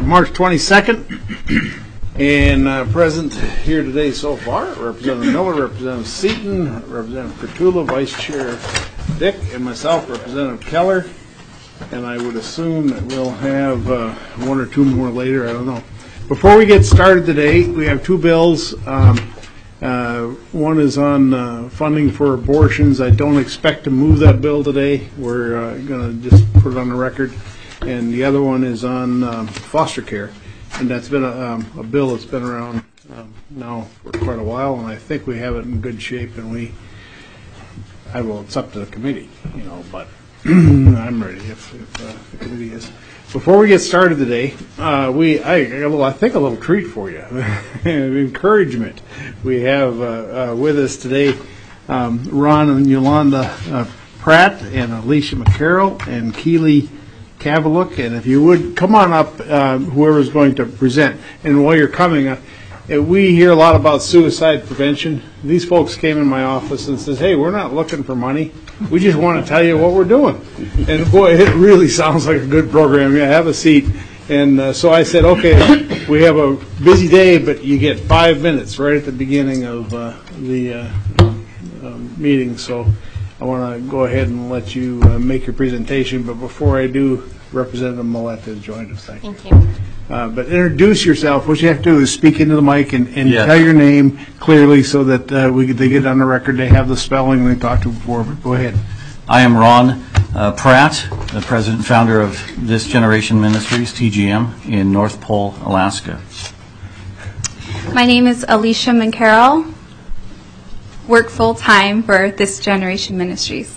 March 22nd, and present here today so far, Representative Miller, Representative Seaton, Representative Kurtula, Vice Chair Dick, and myself, Representative Keller. And I would assume that we'll have one or two more later, I don't know. Before we get started today, we have two bills. One is on funding for abortions. I don't expect to move that bill today. We're going to just put it on the record. And the other one is on foster care. And that's been a bill that's been around now for quite a while, and I think we have it in good shape. And it's up to the committee, but I'm ready if the committee is. Before we get started today, I think a little treat for you, encouragement. We have with us today Ron and Yolanda Pratt and Alicia McCarroll and Keely Kavaluk, and if you would come on up, whoever's going to present. And while you're coming, we hear a lot about suicide prevention. These folks came in my office and says, "Hey, we're not looking for money. We just want to tell you what we're doing." And boy, it really sounds like a good program. Yeah, have a seat. And so I said, "Okay, we have a busy day, but you get 5 minutes right at the beginning of the meeting." So I want to go ahead and let you make your presentation. But before I do, Representative Millette has joined us. Thank you. But introduce yourself. What you have to do is speak into the mic and yes, tell your name clearly so that they get on the record. They have the spelling we talked to before. But go ahead. I am Ron Pratt, the president and founder of This Generation Ministries, TGM, in North Pole, Alaska. My name is Alicia McCarroll. Work full-time for This Generation Ministries.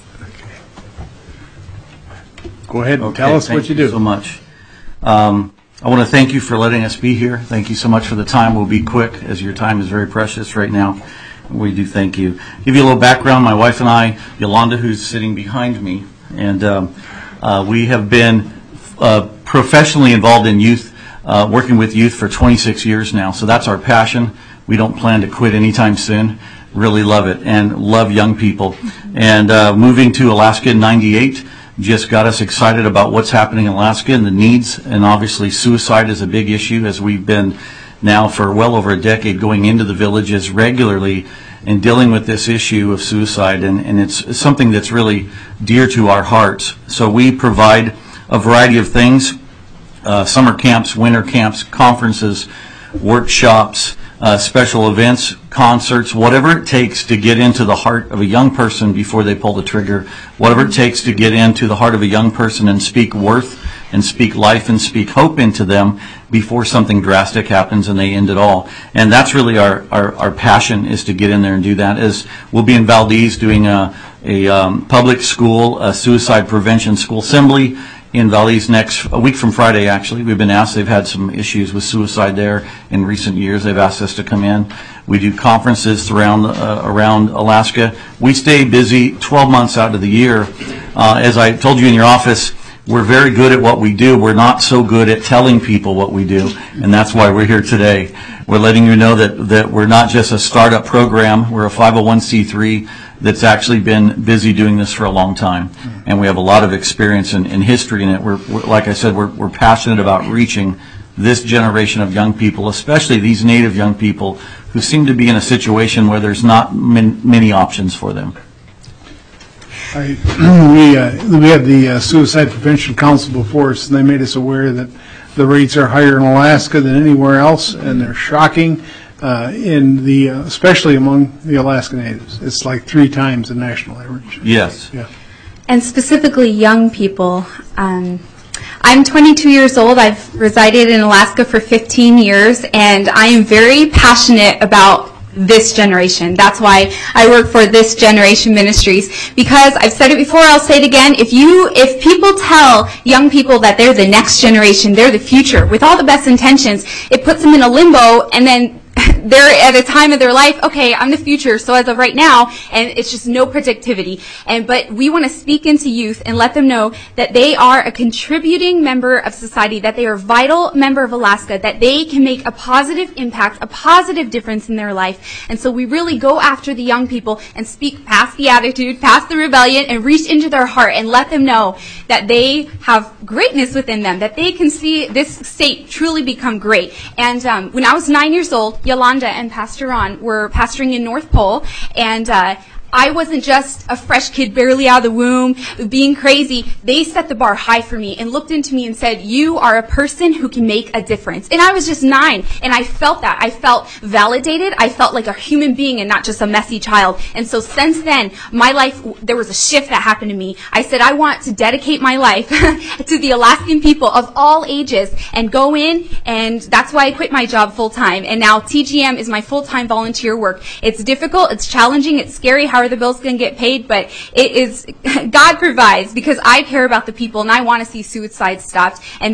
Go ahead and tell us what you do. Thank you so much. I want to thank you for letting us be here. Thank you so much for the time. We'll be quick, as your time is very precious right now. We do thank you. Give you a little background. My wife and I, Yolanda, who's sitting behind me, and we have been professionally involved in youth, working with youth for 26 years now. So that's our passion. We don't plan to quit anytime soon. Really love it and love young people. And moving to Alaska in '98 just got us excited about what's happening in Alaska and the needs. And obviously suicide is a big issue, as we've been now for well over a decade going into the villages regularly and dealing with this issue of suicide. And it's something that's really dear to our hearts. So we provide a variety of things, summer camps, winter camps, conferences, workshops, special events, concerts, whatever it takes to get into the heart of a young person before they pull the trigger, whatever it takes to get into the heart of a young person and speak worth and speak life and speak hope into them before something drastic happens and they end it all. And that's really our passion, is to get in there and do that. As we'll be in Valdez doing a public school, a suicide prevention school assembly in Valdez a week from Friday, actually. We've been asked. They've had some issues with suicide there in recent years. They've asked us to come in. We do conferences around Alaska. We stay busy 12 months out of the year. As I told you in your office, we're very good at what we do. We're not so good at telling people what we do, and that's why we're here today. We're letting you know that we're not just a startup program. We're a 501c3 that's actually been busy doing this for a long time, and we have a lot of experience and history in it. We're like I said, we're passionate about reaching this generation of young people, especially these Native young people who seem to be in a situation where there's not many options for them. We had the Suicide Prevention Council before us, and they made us aware that the rates are higher in Alaska than anywhere else, and they're shocking. Especially among the Alaska Natives, it's like 3 times the national average. Yes. Yeah. And specifically young people. I'm 22 years old. I've resided in Alaska for 15 years, and I am very passionate about this generation. That's why I work for This Generation Ministries, because I've said it before, I'll say it again. If people tell young people that they're the next generation, they're the future, with all the best intentions, it puts them in a limbo, and then they're at a time of their life, okay, I'm the future, so as of right now, and it's just no predictivity. But we want to speak into youth and let them know that they are a contributing member of society, that they are a vital member of Alaska, that they can make a positive impact, a positive difference in their life. And so we really go after the young people and speak past the attitude, past the rebellion, and reach into their heart and let them know that they have greatness within them, that they can see this state truly become great. And when I was 9 years old, Yolanda and Pastor Ron were pastoring in North Pole, and I wasn't just a fresh kid barely out of the womb being crazy. They set the bar high for me and looked into me and said, you are a person who can make a difference. And I was just 9, and I felt that. I felt validated. I felt like a human being and not just a messy child. And so since then, my life, there was a shift that happened to me. I said, I want to dedicate my life to the Alaskan people of all ages and go in, and that's why I quit my job full time. And now TGM is my full-time volunteer work. It's difficult, it's challenging, it's scary. How are the bills going to get paid? But it is, God provides, because I care about the people and I want to see suicide stopped. And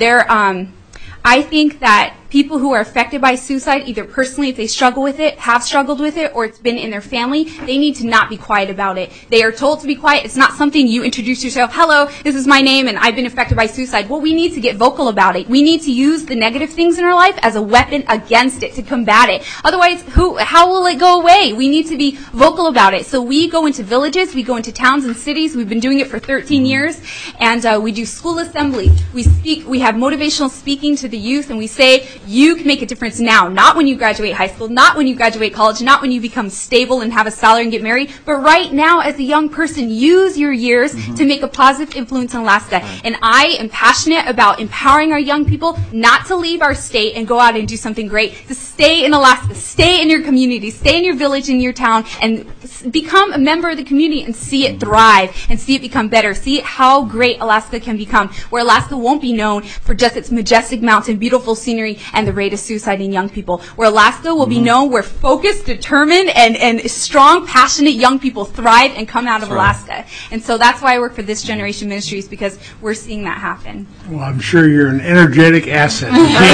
I think that people who are affected by suicide, either personally, if they struggle with it, have struggled with it, or it's been in their family, they need to not be quiet about it. They are told to be quiet. It's not something you introduce yourself, hello, this is my name, and I've been affected by suicide. Well, we need to get vocal about it. We need to use the negative things in our life as a weapon against it, to combat it. Otherwise, how will it go away? We need to be vocal about it. So we go into villages, we go into towns and cities. We've been doing it for 13 years, and we do school assembly. We have motivational speaking to the youth, and we say, you can make a difference now, not when you graduate high school, not when you graduate college, not when you become stable and have a salary and get married, but right now as a young person, use your years to make a positive influence in Alaska. And I am passionate about empowering our young people not to leave our state and go out and do something great, to stay in Alaska, stay in your community, stay in your village, in your town, and become a member of the community and see it thrive and see it become better. See how great Alaska can become, where Alaska won't be known for just its majestic mountain, beautiful scenery, and the rate of suicide in young people. Where Alaska will be known where focused, determined, and strong, passionate young people thrive and come out of Alaska. And so that's why I work for This Generation Ministries, because we're seeing that happen. Well, I'm sure you're an energetic asset to TGM.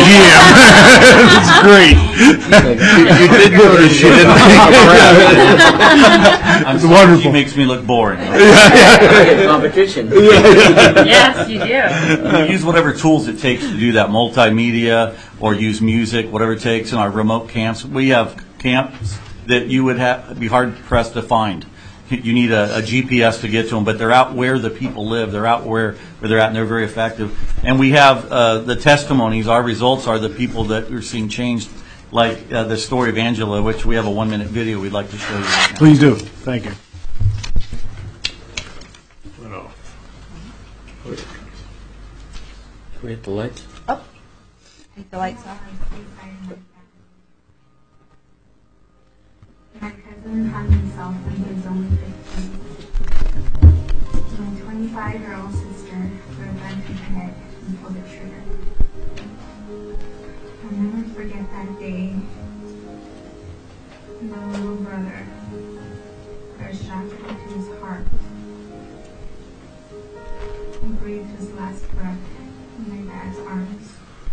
It's great. You did notice she didn't take a breath. It's wonderful. She makes me look boring. Competition. Yes, you do. We use whatever tools it takes to do that, multimedia, or use music, whatever it takes. In our remote camps, we have camps that you would be hard pressed to find. You need a GPS to get to them, but they're out where the people live. They're out where they're at, and they're very effective. And we have the testimonies. Our results are the people that we're seeing changed, like the story of Angela, which we have a 1-minute video we'd like to show you right now. Please do. Thank you. Can we hit the lights? Take the lights off. My cousin hung himself when he was only 15. My 25-year-old sister threw a gun to her head and pulled the trigger. I'll never forget that day. My little brother got a shot into his heart. He breathed his last breath in my dad's arms.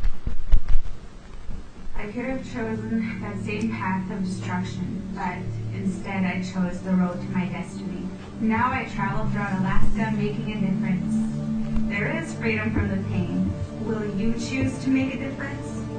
I could have chosen that same path of destruction, but instead I chose the road to my destiny. Now I travel throughout Alaska making a difference. There is freedom from the pain. Will you choose to make a difference?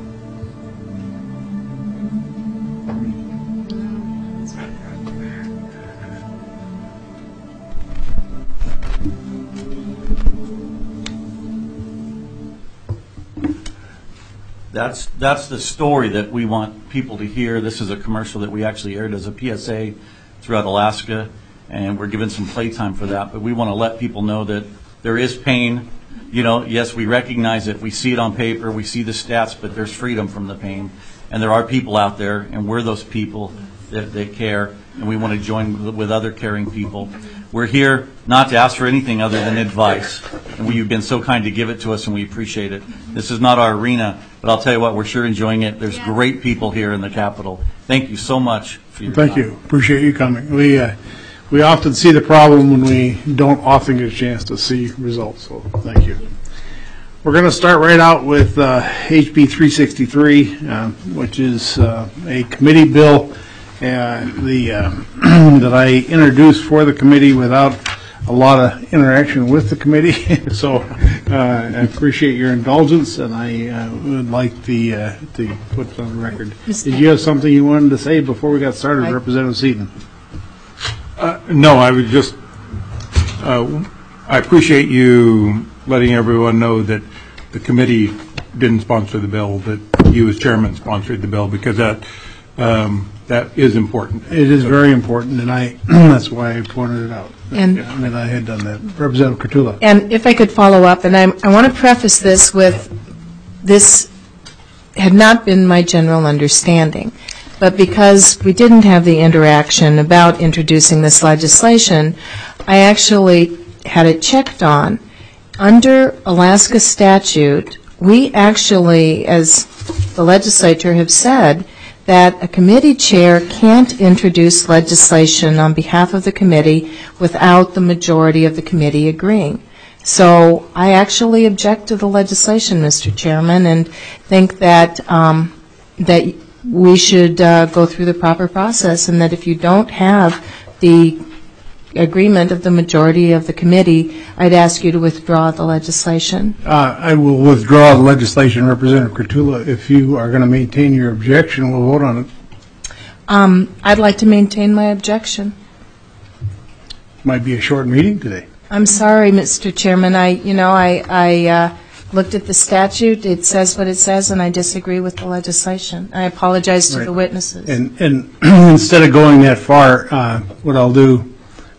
That's the story that we want people to hear. This is a commercial that we actually aired as a PSA throughout Alaska, and we're given some playtime for that. But we want to let people know that there is pain. You know, yes, we recognize it. We see it on paper. We see the stats, but there's freedom from the pain. And there are people out there, and we're those people that care, and we want to join with other caring people. We're here not to ask for anything other than advice, and you've been so kind to give it to us, and we appreciate it. This is not our arena, but I'll tell you what, we're sure enjoying it. There's great people here in the Capitol. Thank you so much for your time. Thank you. Appreciate you coming. We often see the problem when we don't often get a chance to see results, so thank you. We're going to start right out with HB 363, which is a committee bill that I introduced for the committee without a lot of interaction with the committee. So I appreciate your indulgence, and I would like to put it on the record. Did you have something you wanted to say before we got started, Representative Seaton? No, I would just, I appreciate you letting everyone know that the committee didn't sponsor the bill, that you as chairman sponsored the bill, because that is important. It is very important, and that's why I pointed it out. And that I had done that. Representative Kurtula. And if I could follow up, and I want to preface this with, this had not been my general understanding, but because we didn't have the interaction about introducing this legislation, I actually had it checked on. Under Alaska statute, we actually, as the legislature have said, that a committee chair can't introduce legislation on behalf of the committee without the majority of the committee agreeing. So I actually object to the legislation, Mr. Chairman, and think that that we should go through the proper process, and that if you don't have the agreement of the majority of the committee, I'd ask you to withdraw the legislation. I will withdraw the legislation, Representative Kurtula. If you are going to maintain your objection, we'll vote on it. I'd like to maintain my objection. Might be a short meeting today. I'm sorry, Mr. Chairman. I looked at the statute. It says what it says, and I disagree with the legislation. I apologize to the witnesses. And instead of going that far, what I'll do,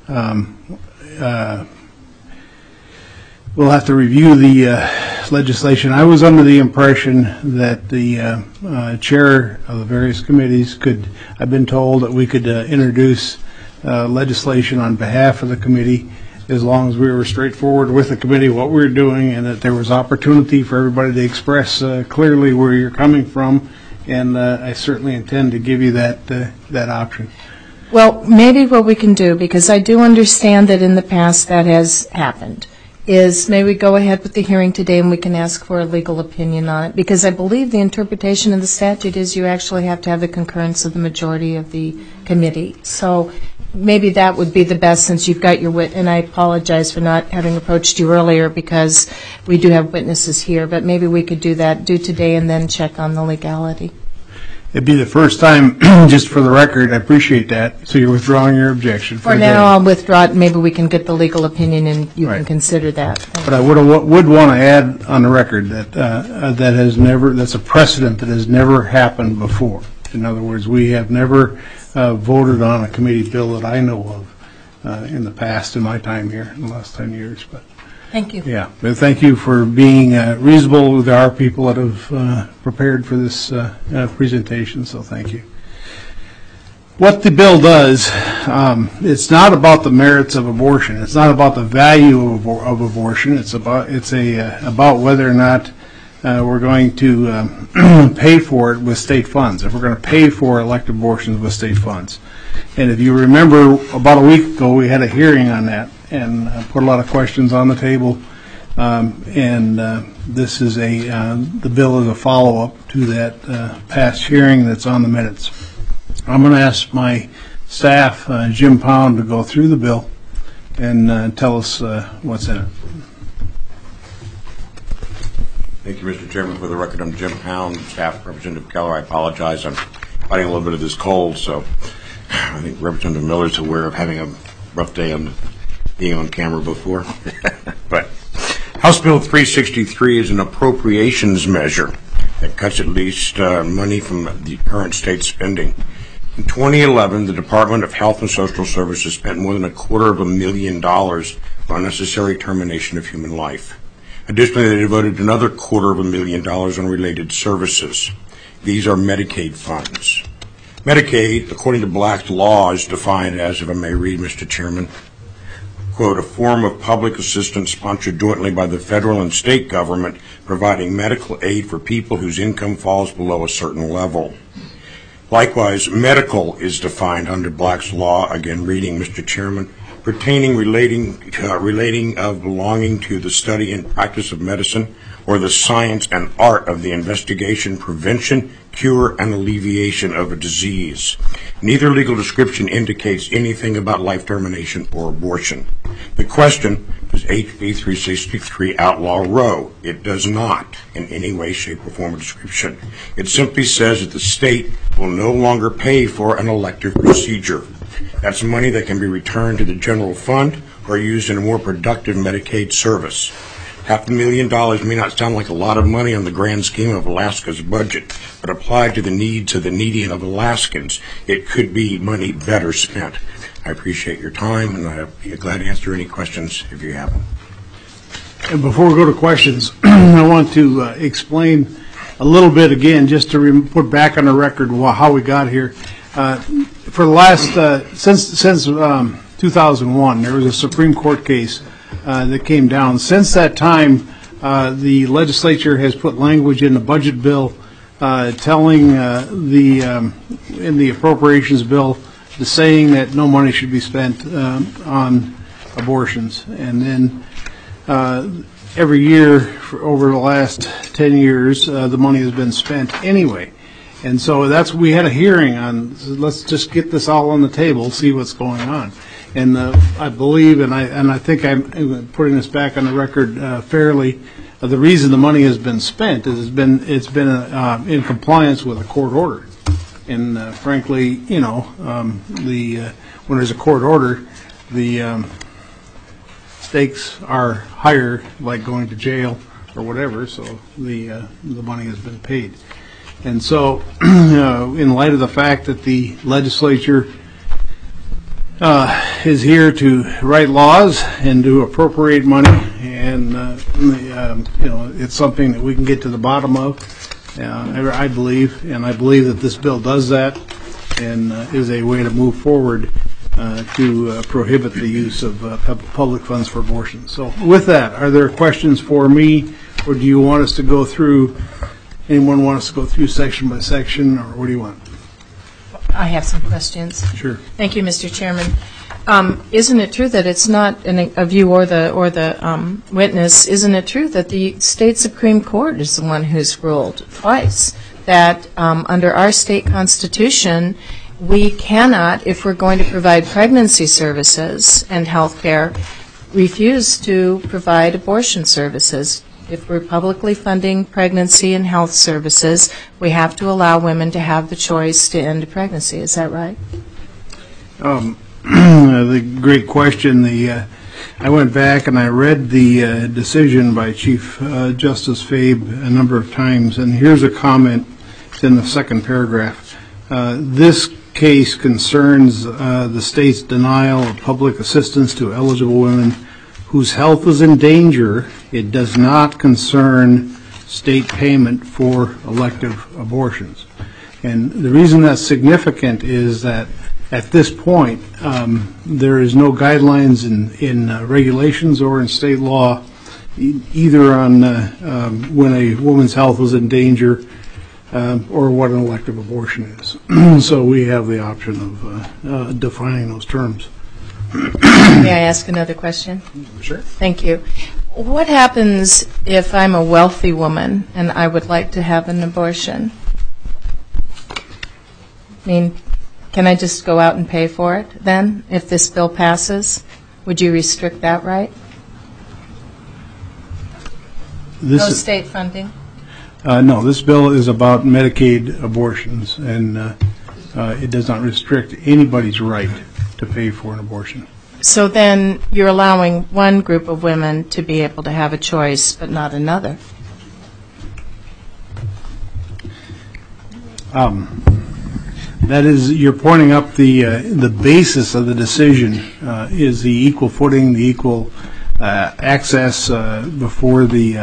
we'll have to review the legislation. I was under the impression that the chair of the various committees could, I've been told that we could introduce legislation on behalf of the committee as long as we were straightforward with the committee what we were doing, and that there was opportunity for everybody to express clearly where you're coming from, and I certainly intend to give you that option. Well, maybe what we can do, because I do understand that in the past that has happened, is maybe we go ahead with the hearing today and we can ask for a legal opinion on it, because I believe the interpretation of the statute is you actually have to have the concurrence of the majority of the committee. So maybe that would be the best, since you've got your and I apologize for not having approached you earlier, because we do have witnesses here, but maybe we could do today and then check on the legality. It'd be the first time, just for the record, I appreciate that. So you're withdrawing your objection. For now, I'll withdraw it. Maybe we can get the legal opinion and you can consider that. But I would want to add on the record that that's a precedent that has never happened before. In other words, we have never voted on a committee bill that I know of in the past, in my time here, in the last 10 years. But thank you. Yeah, but thank you for being reasonable. There are people that have prepared for this presentation, so thank you. What the bill does, it's not about the merits of abortion. It's not about the value of abortion. It's about whether or not we're going to pay for it with state funds. If we're going to pay for elective abortions with state funds, and if you remember, about a week ago we had a hearing on that and put a lot of questions on the table. This is the bill is a follow-up to that past hearing that's on the minutes. I'm going to ask my staff, Jim Pound, to go through the bill and tell us what's in it. Thank you, Mr. Chairman. For the record, I'm Jim Pound, staff Representative Keller. I apologize. I'm fighting a little bit of this cold, so I think Representative Miller's aware of having a rough day on being on camera before. But House Bill 363 is an appropriations measure that cuts at least money from the current state spending. In 2011, the Department of Health and Social Services spent more than $250,000 for unnecessary termination of human life. Additionally, they devoted another $250,000 on related services. These are Medicaid funds. Medicaid, according to Black's law, is defined as, if I may read, Mr. Chairman, quote, a form of public assistance sponsored jointly by the federal and state government providing medical aid for people whose income falls below a certain level. Likewise, medical is defined under Black's law, again reading, Mr. Chairman, relating of belonging to the study and practice of medicine or the science and art of the investigation, prevention, cure, and alleviation of a disease. Neither legal description indicates anything about life termination or abortion. The question, does HB 363 outlaw Roe? It does not in any way, shape, or form a description. It simply says that the state will no longer pay for an elective procedure. That's money that can be returned to the general fund or used in a more productive Medicaid service. $500,000 may not sound like a lot of money on the grand scheme of Alaska's budget, but applied to the needs of the needy and of Alaskans, it could be money better spent. I appreciate your time, and I'd be glad to answer any questions if you have them. And before we go to questions, I want to explain a little bit again, just to put back on the record how we got here. For the last since 2001, there was a Supreme Court case that came down. Since that time, the legislature has put language in the budget bill telling in the appropriations bill, saying that no money should be spent on abortions. And then every year for over the last 10 years, the money has been spent anyway. And so we had a hearing on, let's just get this all on the table, see what's going on. And I believe, and I think I'm putting this back on the record fairly, the reason the money has been spent is it's been in compliance with a court order. And frankly, when there's a court order, the stakes are higher, like going to jail or whatever. So the money has been paid. And so, in light of the fact that the legislature is here to write laws and to appropriate money, and it's something that we can get to the bottom of. I believe that this bill does that, and is a way to move forward to prohibit the use of public funds for abortion. So, with that, are there questions for me, or do you want us to go through? Anyone want us to go through section by section, or what do you want? I have some questions. Sure. Thank you, Mr. Chairman. Isn't it true that it's not of you or the witness? Isn't it true that the state Supreme Court is the one who's ruled twice that under our state constitution we cannot, if we're going to provide pregnancy services and health care, refuse to provide abortion services? If we're publicly funding pregnancy and health services, we have to allow women to have the choice to end a pregnancy. Is that right? The great question. I went back and I read the decision by Chief Justice Fabe a number of times, and here's a comment. It's in the second paragraph. This case concerns the state's denial of public assistance to eligible women whose health is in danger. It does not concern state payment for elective abortions. And the reason that's significant is that at this point, there is no guidelines in regulations or in state law either on when a woman's health is in danger or what an elective abortion is. So we have the option of defining those terms. May I ask another question? Sure. Thank you. What happens if I'm a wealthy woman and I would like to have an abortion? I mean, can I just go out and pay for it then if this bill passes? Would you restrict that right? No state funding? No, this bill is about Medicaid abortions, and it does not restrict anybody's right to pay for an abortion. So then you're allowing one group of women to be able to have a choice, but not another. That is, you're pointing up the basis of the decision is the equal footing, the equal access before the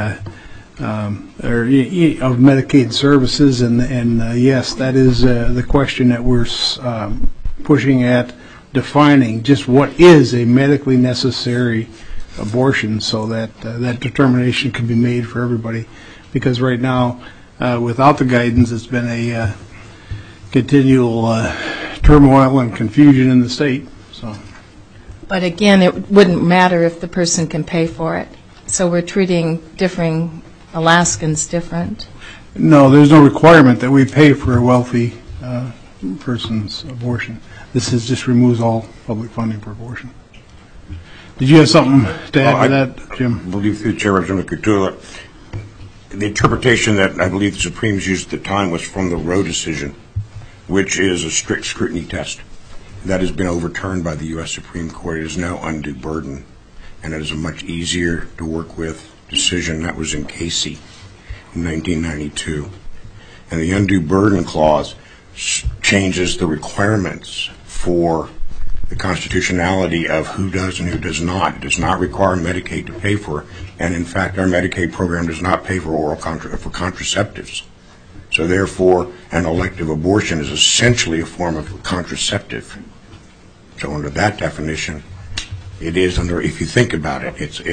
of Medicaid services, and yes, that is the question that we're pushing at, defining just what is a medically necessary abortion, so that that determination can be made for everybody. Because right now, without the guidance, it's been a continual turmoil and confusion in the state. So, But again, it wouldn't matter if the person can pay for it. So we're treating differing Alaskans different. No, there's no requirement that we pay for a wealthy person's abortion. This just removes all public funding for abortion. Did you have something to add to that, Jim? I believe through the Chair, Representative Kurtula, the interpretation that I believe the Supremes used at the time was from the Roe decision, which is a strict scrutiny test. That has been overturned by the U.S. Supreme Court. It is now undue burden, and it is a much easier to work with decision. That was in Casey in 1992. And the undue burden clause changes the requirements for the constitutionality of who does and who does not. It does not require Medicaid to pay for it. And in fact, our Medicaid program does not pay for for contraceptives. So therefore, an elective abortion is essentially a form of contraceptive. So under that definition, it is under, if you think about it, it's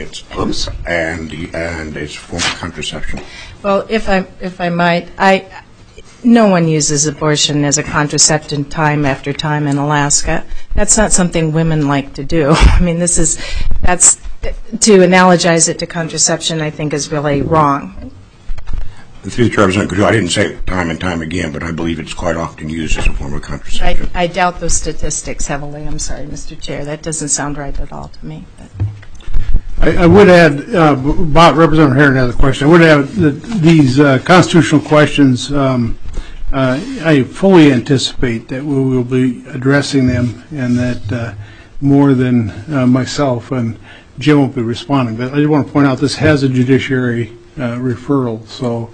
and it's a form of contraception. Well, if I might, no one uses abortion as a contraceptive time after time in Alaska. That's not something women like to do. I mean, that's to analogize it to contraception, I think, is really wrong. Through the Chair, Representative Kurtula, I didn't say it time and time again, but I believe it's quite often used as a form of contraception. I doubt those statistics heavily. I'm sorry, Mr. Chair. That doesn't sound right at all to me. I would add, Representative Herron has a question. I would add that these constitutional questions, I fully anticipate that we will be addressing them, and that more than myself and Jim will be responding. But I just want to point out this has a judiciary referral, so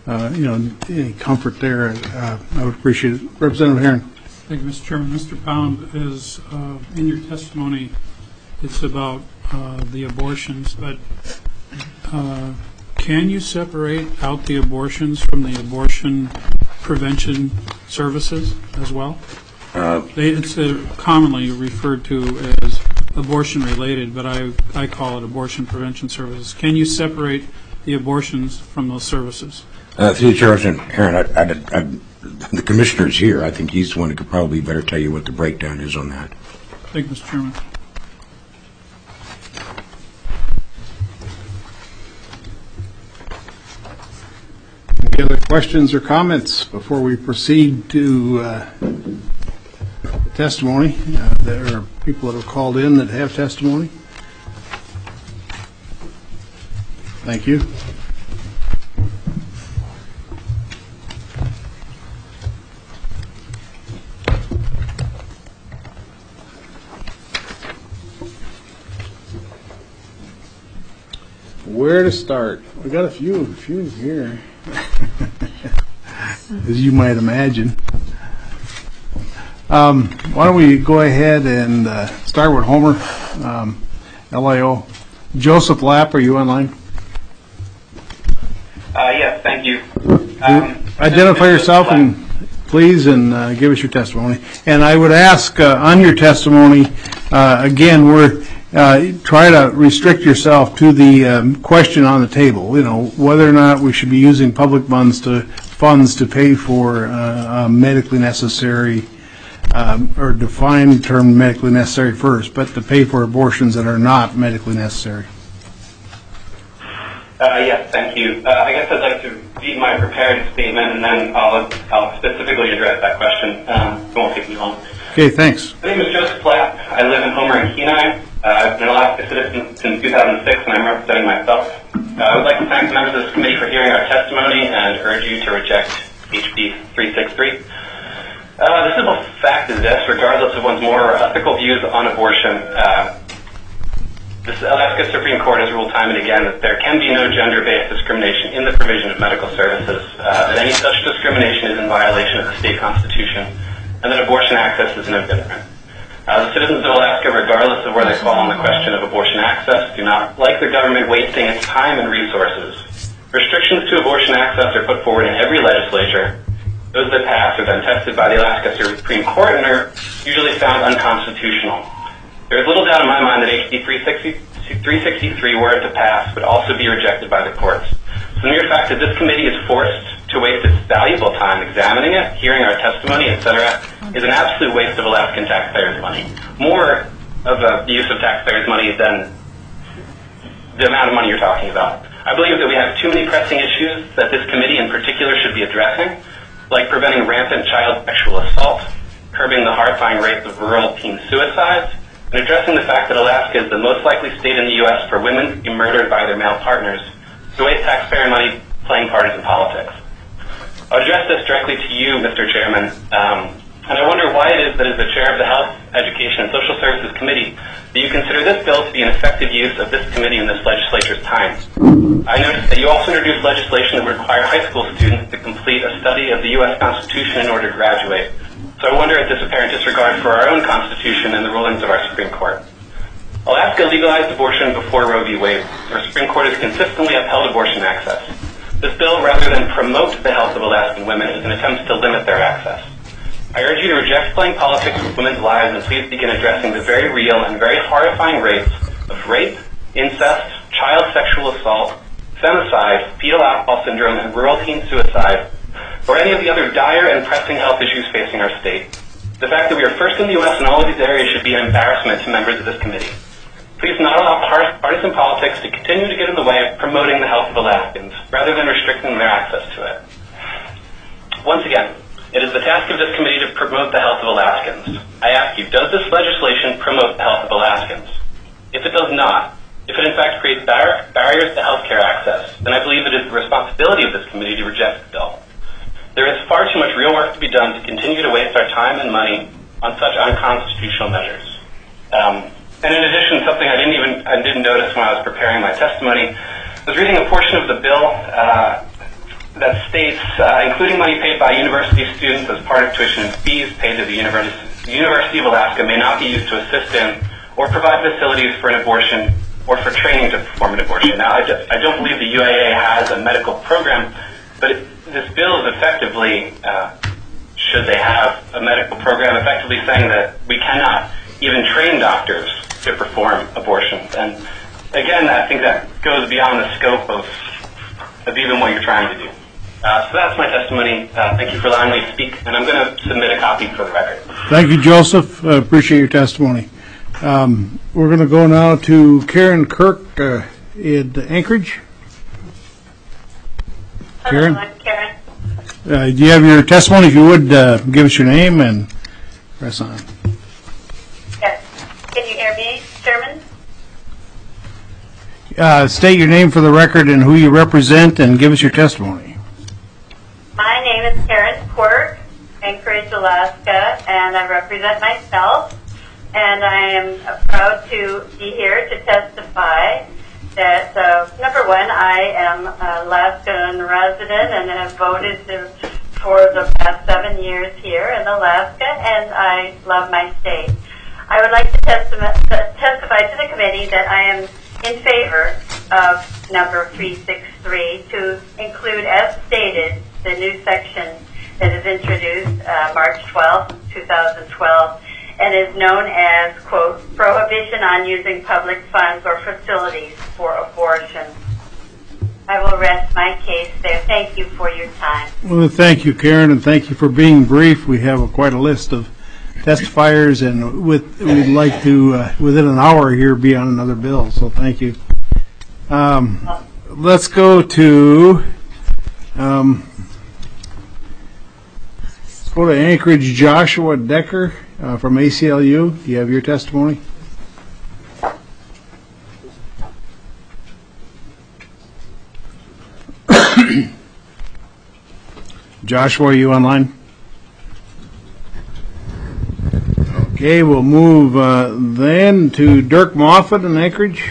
any comfort there, I would appreciate it. Representative Herron. Thank you, Mr. Chairman. Mr. Pound, is in your testimony, it's about the abortions, but can you separate out the abortions from the abortion prevention services as well? It's commonly referred to as abortion-related, but I call it abortion prevention services. Can you separate the abortions from those services? Through the Chair, Representative Herron, the Commissioner's here. I think he's the one who could probably better tell you what the breakdown is on that. Thank you, Mr. Chairman. Any other questions or comments before we proceed to the testimony? There are people that have called in that have testimony. Thank you. Where to start? We got a few here, as you might imagine. Why don't we go ahead and start with Homer, LIO. Joseph Lapp, are you online? Yes, thank you. Identify yourself, please, and give us your testimony. And I would ask on your testimony, again, try to restrict yourself to the question on the table. Whether or not we should be using public funds to pay for medically necessary, or define the term medically necessary first, but to pay for abortions that are not medically necessary. Yes, thank you. I guess I'd like to read my prepared statement, and then I'll specifically address that question. It won't take me long. Okay, thanks. My name is Joseph Lapp. I live in Homer and Kenai. I've been an Alaska citizen since 2006, and I'm representing myself. I would like to thank the members of this committee for hearing our testimony and urge you to reject HB 363. The simple fact is this: regardless of one's more ethical views on abortion, the Alaska Supreme Court has ruled time and again that there can be no gender-based discrimination in the provision of medical services, that any such discrimination is in violation of the state constitution, and that abortion access is no different. The citizens of Alaska, regardless of where they fall on the question of abortion access, do not like the government wasting its time and resources. Restrictions to abortion access are put forward in every legislature. Those that pass are then tested by the Alaska Supreme Court and are usually found unconstitutional. There is little doubt in my mind that HB 363, were it to pass, would also be rejected by the courts. So the mere fact that this committee is forced to waste its valuable time examining it, hearing our testimony, etc., is an absolute waste of Alaskan taxpayers' money. More, of the use of taxpayers' money than the amount of money you're talking about. I believe that we have too many pressing issues that this committee in particular should be addressing, like preventing rampant child sexual assault, curbing the horrifying rates of rural teen suicides, and addressing the fact that Alaska is the most likely state in the U.S. for women to be murdered by their male partners to waste taxpayer money playing partisan politics. I'll address this directly to you, Mr. Chairman, and I wonder why it is that as the chair of the Health, Education, and Social Services Committee that you consider this bill to be an effective use of this committee in this legislature's time. I noticed that you also introduced legislation that would require high school students to complete a study of the U.S. Constitution in order to graduate. So I wonder at this apparent disregard for our own Constitution and the rulings of our Supreme Court. Alaska legalized abortion before Roe v. Wade. Our Supreme Court has consistently upheld abortion access. This bill, rather than promote the health of Alaskan women, is an attempt to limit their access. I urge you to reject playing politics with women's lives and please begin addressing the very real and very horrifying rates of rape, incest, child sexual assault, femicide, fetal alcohol syndrome, and rural teen suicide, or any of the other dire and pressing health issues facing our state. The fact that we are first in the U.S. in all of these areas should be an embarrassment to members of this committee. Please not allow partisan politics to continue to get in the way of promoting the health of Alaskans, rather than restricting their access to it. Once again, it is the task of this committee to promote the health of Alaskans. I ask you, does this legislation promote the health of Alaskans? If it does not, if it in fact creates barriers to health care access, then I believe it is the responsibility of this committee to reject the bill. There is far too much real work to be done to continue to waste our time and money on such unconstitutional measures. And in addition, something I didn't notice when I was preparing my testimony, I was reading a portion of the bill that states, including money paid by university students as part of tuition and fees paid to the University of Alaska may not be used to assist in or provide facilities for an abortion or for training to perform an abortion. Now, I don't believe the UAA has a medical program, but this bill is effectively, should they have a medical program, effectively saying that we cannot even train doctors to perform abortions. And again, I think that goes beyond the scope of even what you're trying to do. So that's my testimony. Thank you for allowing me to speak, and I'm going to submit a copy for the record. Thank you, Joseph. Appreciate your testimony. We're going to go now to Karen Kirk in Anchorage. Karen? Hello, I'm Karen. Do you have your testimony? If you would, give us your name and press on. Yes. Can you hear me, Chairman? State your name for the record and who you represent, and give us your testimony. My name is Karen Quirk, Anchorage, Alaska, and I represent myself. And I am proud to be here to testify that, number one, I am an Alaskan resident and have voted for the past 7 years here in Alaska, and I love my state. I would like to testify to the committee that I am in favor of number 363 to include, as stated, the new section that is introduced March 12, 2012, and is known as, quote, prohibition on using public funds or facilities for abortion. I will rest my case there. Thank you for your time. Well, thank you, Karen, and thank you for being brief. We have quite a list of testifiers, and we'd like to, within an hour here, be on another bill, so thank you. Let's go to Anchorage. Joshua Decker from ACLU. Do you have your testimony? Joshua, are you online? Okay, we'll move then to Dirk Moffat in Anchorage.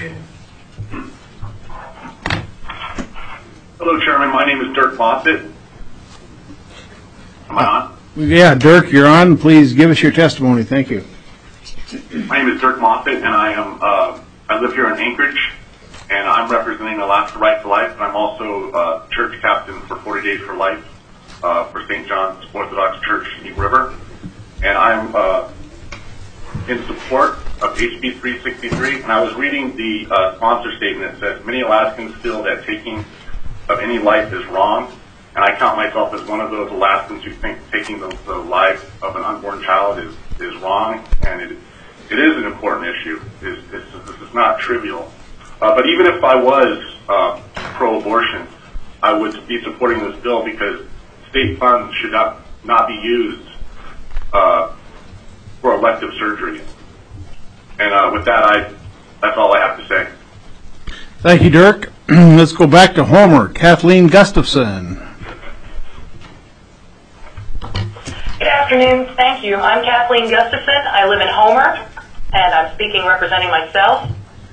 Hello, Chairman. My name is Dirk Moffat. Am I on? Yeah, Dirk, you're on. Please give us your testimony. Thank you. My name is Dirk Moffat, and I live here in Anchorage, and I'm representing Alaska Right to Life, and I'm also church captain for 40 Days for Life for St. John's Orthodox Church in Eagle River, and I'm in support of HB 363, and I was reading the sponsor statement that says many Alaskans feel that taking of any life is wrong, and I count myself as one of those Alaskans who think taking the life of an unborn child is wrong, and it is an important issue. This is not trivial. But even if I was pro-abortion, I would be supporting this bill because state funds should not be used for elective surgery. And with that, that's all I have to say. Thank you, Dirk. Let's go back to Homer. Kathleen Gustafson. Good afternoon. Thank you. I'm Kathleen Gustafson. I live in Homer, and I'm speaking representing myself.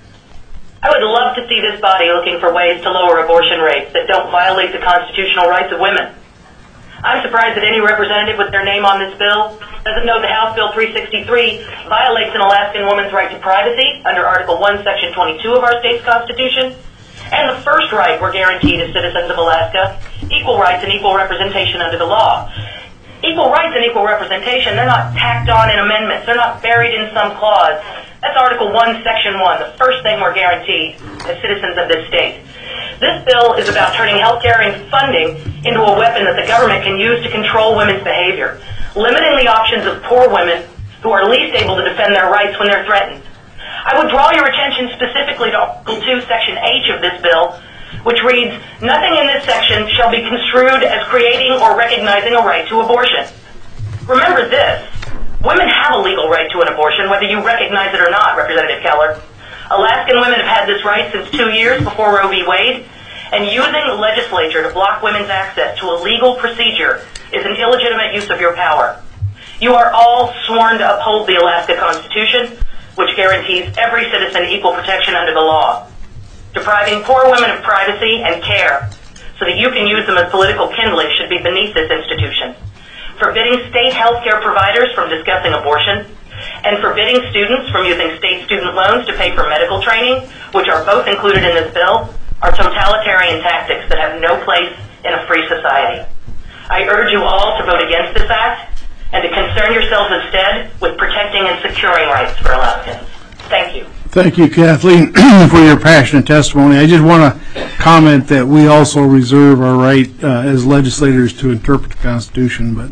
I would love to see this body looking for ways to lower abortion rates that don't violate the constitutional rights of women. I'm surprised that any representative with their name on this bill doesn't know that House Bill 363 violates an Alaskan woman's right to privacy under Article 1, Section 22 of our state's constitution, and the first right we're guaranteed as citizens of Alaska, equal rights and equal representation under the law. Equal rights and equal representation, they're not tacked on in amendments. They're not buried in some clause. That's Article 1, Section 1, the first thing we're guaranteed as citizens of this state. This bill is about turning health care and funding into a weapon that the government can use to control women's behavior, limiting the options of poor women who are least able to defend their rights when they're threatened. I would draw your attention specifically to Article 2, Section H of this bill, which reads, "Nothing in this section shall be construed as creating or recognizing a right to abortion." Remember this, women have a legal right to an abortion, whether you recognize it or not, Representative Keller. Alaskan women have had this right since 2 years before Roe v. Wade, and using the legislature to block women's access to a legal procedure is an illegitimate use of your power. You are all sworn to uphold the Alaska Constitution, which guarantees every citizen equal protection under the law. Depriving poor women of privacy and care so that you can use them as political kindling should be beneath this institution. Forbidding state health care providers from discussing abortion, and forbidding students from using state student loans to pay for medical training, which are both included in this bill, are totalitarian tactics that have no place in a free society. I urge you all to vote against this act and to concern yourselves instead with protecting and securing rights for Alaskans. Thank you. Thank you, Kathleen, for your passionate testimony. I just want to comment that we also reserve our right as legislators to interpret the Constitution, but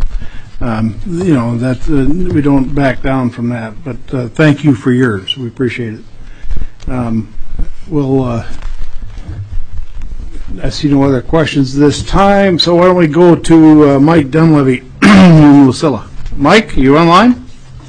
that we don't back down from that. But thank you for yours. We appreciate it. I see no other questions this time, so why don't we go to Mike Dunleavy in Lucilla. Mike, are you online?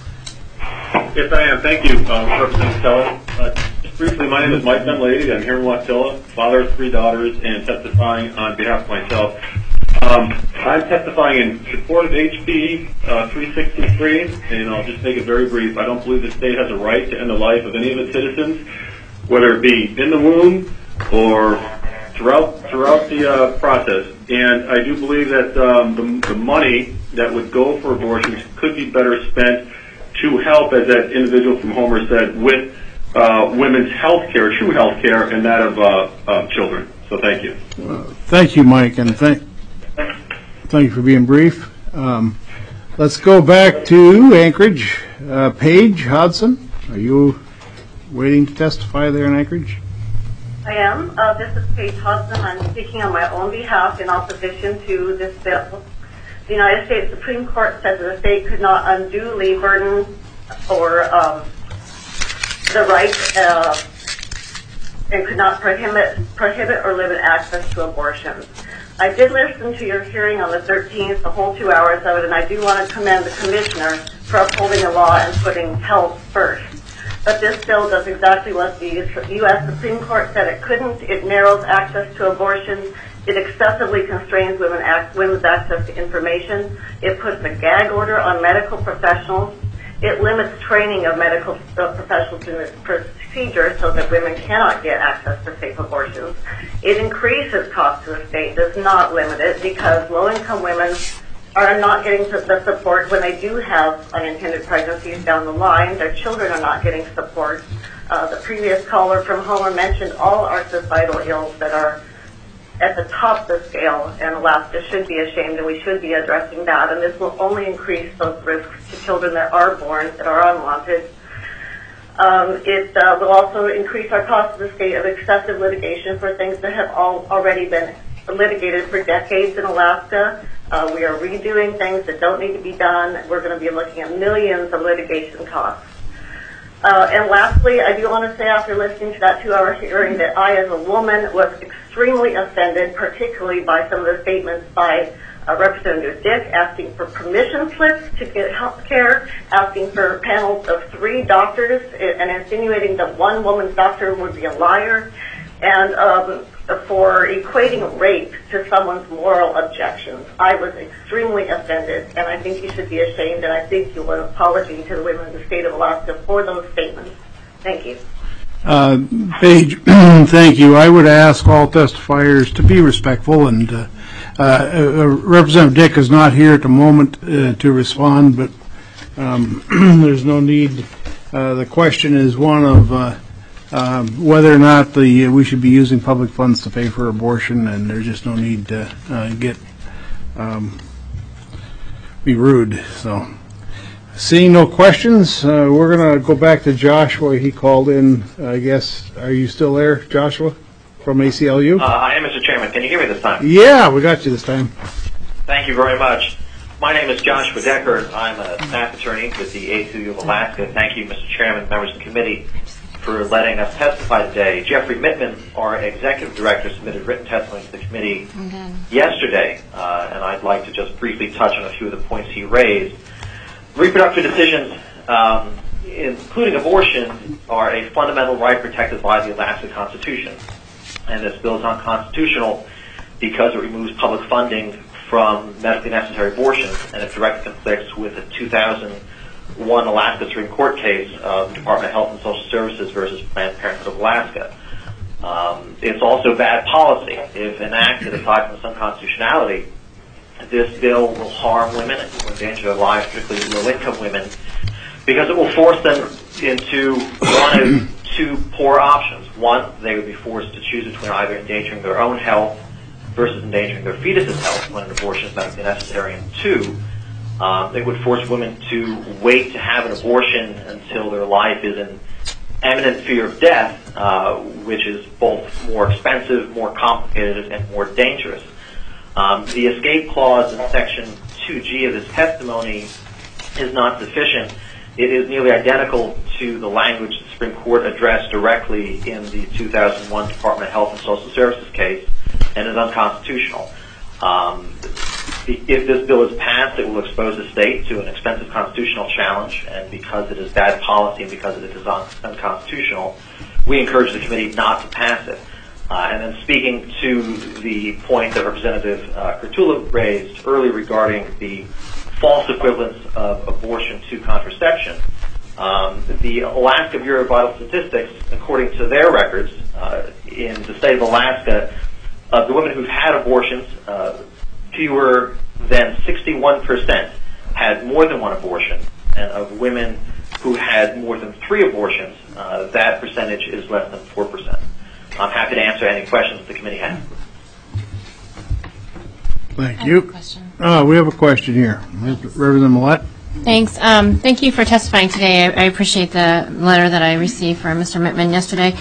Yes, I am. Thank you, Representative Keller. Just briefly, my name is Mike Dunleavy. I'm here in Wasilla, father of 3 daughters, and testifying on behalf of myself. I'm testifying in support of HB 363, and I'll just make it very brief. I don't believe the state has a right to end the life of any of its citizens, whether it be in the womb or throughout the process. And I do believe that the money that would go for abortions could be better spent to help, as that individual from Homer said, with women's health care, true health care, and that of children. So thank you. Thank you, Mike, and thank you for being brief. Let's go back to Anchorage. Paige Hodson, are you waiting to testify there in Anchorage? I am. This is Paige Hodson. I'm speaking on my own behalf in opposition to this bill. The United States Supreme Court said that the state could not unduly burden or the right and could not prohibit or limit access to abortions. I did listen to your hearing on the 13th, the whole 2 hours of it, and I do want to commend the commissioner for upholding the law and putting health first. But this bill does exactly what the U.S. Supreme Court said it couldn't. It narrows access to abortion. It excessively constrains women's access to information. It puts a gag order on medical professionals. It limits training of medical professionals in this procedure so that women cannot get access to safe abortions. It increases costs to the state, does not limit it, because low-income women are not getting the support when they do have unintended pregnancies down the line. Their children are not getting support. The previous caller from Homer mentioned all our societal ills that are at the top of the scale, and Alaska should be ashamed, and we should be addressing that. And this will only increase those risks to children that are born that are unwanted. It will also increase our cost to the state of excessive litigation for things that have already been litigated for decades in Alaska. We are redoing things that don't need to be done. We're going to be looking at millions of litigation costs. And lastly, I do want to say after listening to that 2-hour hearing that I, as a woman, was extremely offended, particularly by some of the statements by Representative Dick asking for permission slips to get health care, asking for panels of 3 doctors, and insinuating that one woman's doctor would be a liar, and for equating rape to someone's moral objections. I was extremely offended, and I think you should be ashamed, and I think you owe an apology to the women of the state of Alaska for those statements. Thank you. Paige, thank you. I would ask all testifiers to be respectful, and Representative Dick is not here at the moment to respond, but there's no need. The question is one of whether or not we should be using public funds to pay for abortion, and there's just no need to be rude. So, seeing no questions, we're going to go back to Joshua. He called in, I guess. Are you still there, Joshua, from ACLU? I am, Mr. Chairman. Can you hear me this time? Yeah, we got you this time. Thank you very much. My name is Joshua Decker. I'm a staff attorney with the ACLU of Alaska. Thank you, Mr. Chairman, members of the committee, for letting us testify today. Jeffrey Mittman, our executive director, submitted written testimony to the committee yesterday, and I'd like to just briefly touch on a few of the points he raised. Reproductive decisions, including abortion, are a fundamental right protected by the Alaska Constitution, and this bill is unconstitutional because it removes public funding from medically necessary abortions, and it directly conflicts with a 2001 Alaska Supreme Court case of the Department of Health and Social Services versus Planned Parenthood of Alaska. It's also bad policy. If enacted, aside from its unconstitutionality, this bill will harm women and will endanger their lives, particularly low-income women, because it will force them into one of 2 poor options. One, they would be forced to choose between either endangering their own health versus endangering their fetus's health when an abortion is medically necessary. And 2, they would force women to wait to have an abortion until their life is in imminent fear of death, which is both more expensive, more complicated, and more dangerous. The escape clause in Section 2G of this testimony is not sufficient. It is nearly identical to the language the Supreme Court addressed directly in the 2001 Department of Health and Social Services case, and is unconstitutional. If this bill is passed, it will expose the state to an expensive constitutional challenge, and because it is bad policy and because it is unconstitutional, we encourage the committee not to pass it. And then speaking to the point that Representative Kurtula raised earlier regarding the false equivalence of abortion to contraception, the Alaska Bureau of Vital Statistics, according to their records, in the state of Alaska, of the women who've had abortions, fewer than 61% had more than one abortion, and of women who had more than 3 abortions, that percentage is less than 4%. I'm happy to answer any questions the committee has. Thank you. We have a question here. Representative Millett. Thanks. Thank you for testifying today. I appreciate the letter that I received from Mr. Mittman yesterday.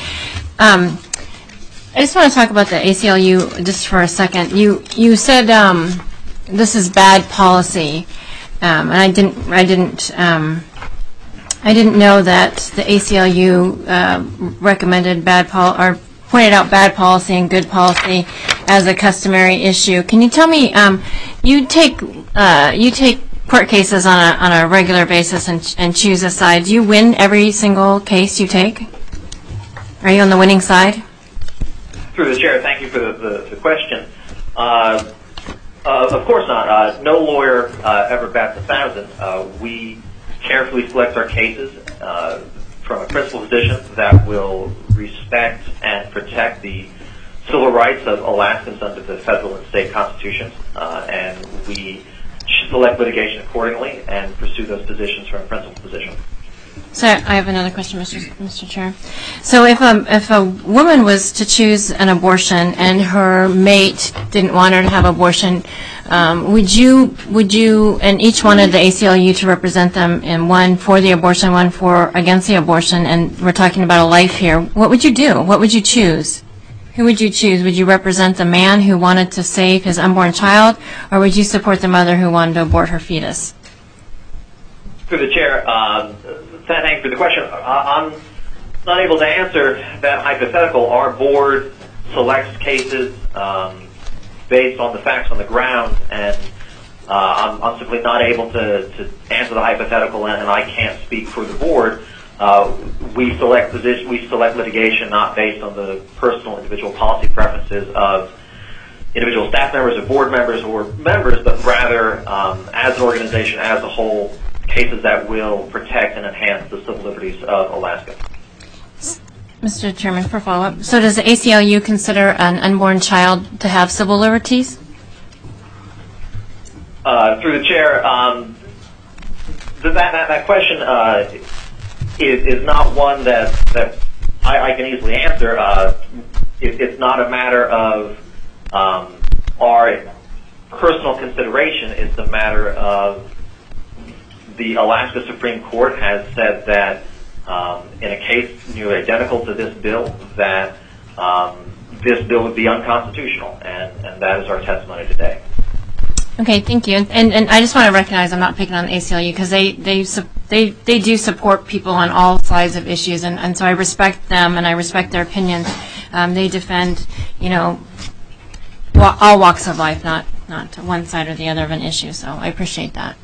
I just want to talk about the ACLU just for a second. You said this is bad policy, and I didn't know that the ACLU recommended or pointed out bad policy and good policy as a customary issue. Can you tell me, you take court cases on a regular basis and choose a side. Do you win every single case you take? Are you on the winning side? Through the chair, thank you for the question. Of course not. No lawyer ever bats 1,000. We carefully select our cases from a principal position that will respect and protect the civil rights of Alaskans under the federal and state constitutions, and we select litigation accordingly and pursue those positions from a principal position. So I have another question, Mr. Chair. So if a woman was to choose an abortion and her mate didn't want her to have abortion, would you and each wanted the ACLU to represent them in one for the abortion, one for against the abortion, and we're talking about a life here, what would you do? What would you choose? Who would you choose? Would you represent the man who wanted to save his unborn child, or would you support the mother who wanted to abort her fetus? Through the chair, Thank you for the question. I'm not able to answer that hypothetical. Our board selects cases based on the facts on the ground, and I'm simply not able to answer the hypothetical, and I can't speak for the board. We select litigation not based on the personal individual policy preferences of individual staff members or board members or members, but rather as an organization, as a whole, cases that will protect and enhance the civil liberties of Alaska. Mr. Chairman, for follow-up, so does the ACLU consider an unborn child to have civil liberties? Through the chair, that question is not one that I can easily answer. It's not a matter of our personal consideration. It's a matter of the Alaska Supreme Court has said that in a case nearly identical to this bill, that this bill would be unconstitutional, and that is our testimony today. Okay, thank you. And I just want to recognize I'm not picking on the ACLU because they do support people on all sides of issues, and so I respect them and I respect their opinions. They defend, all walks of life, not one side or the other of an issue. So I appreciate that.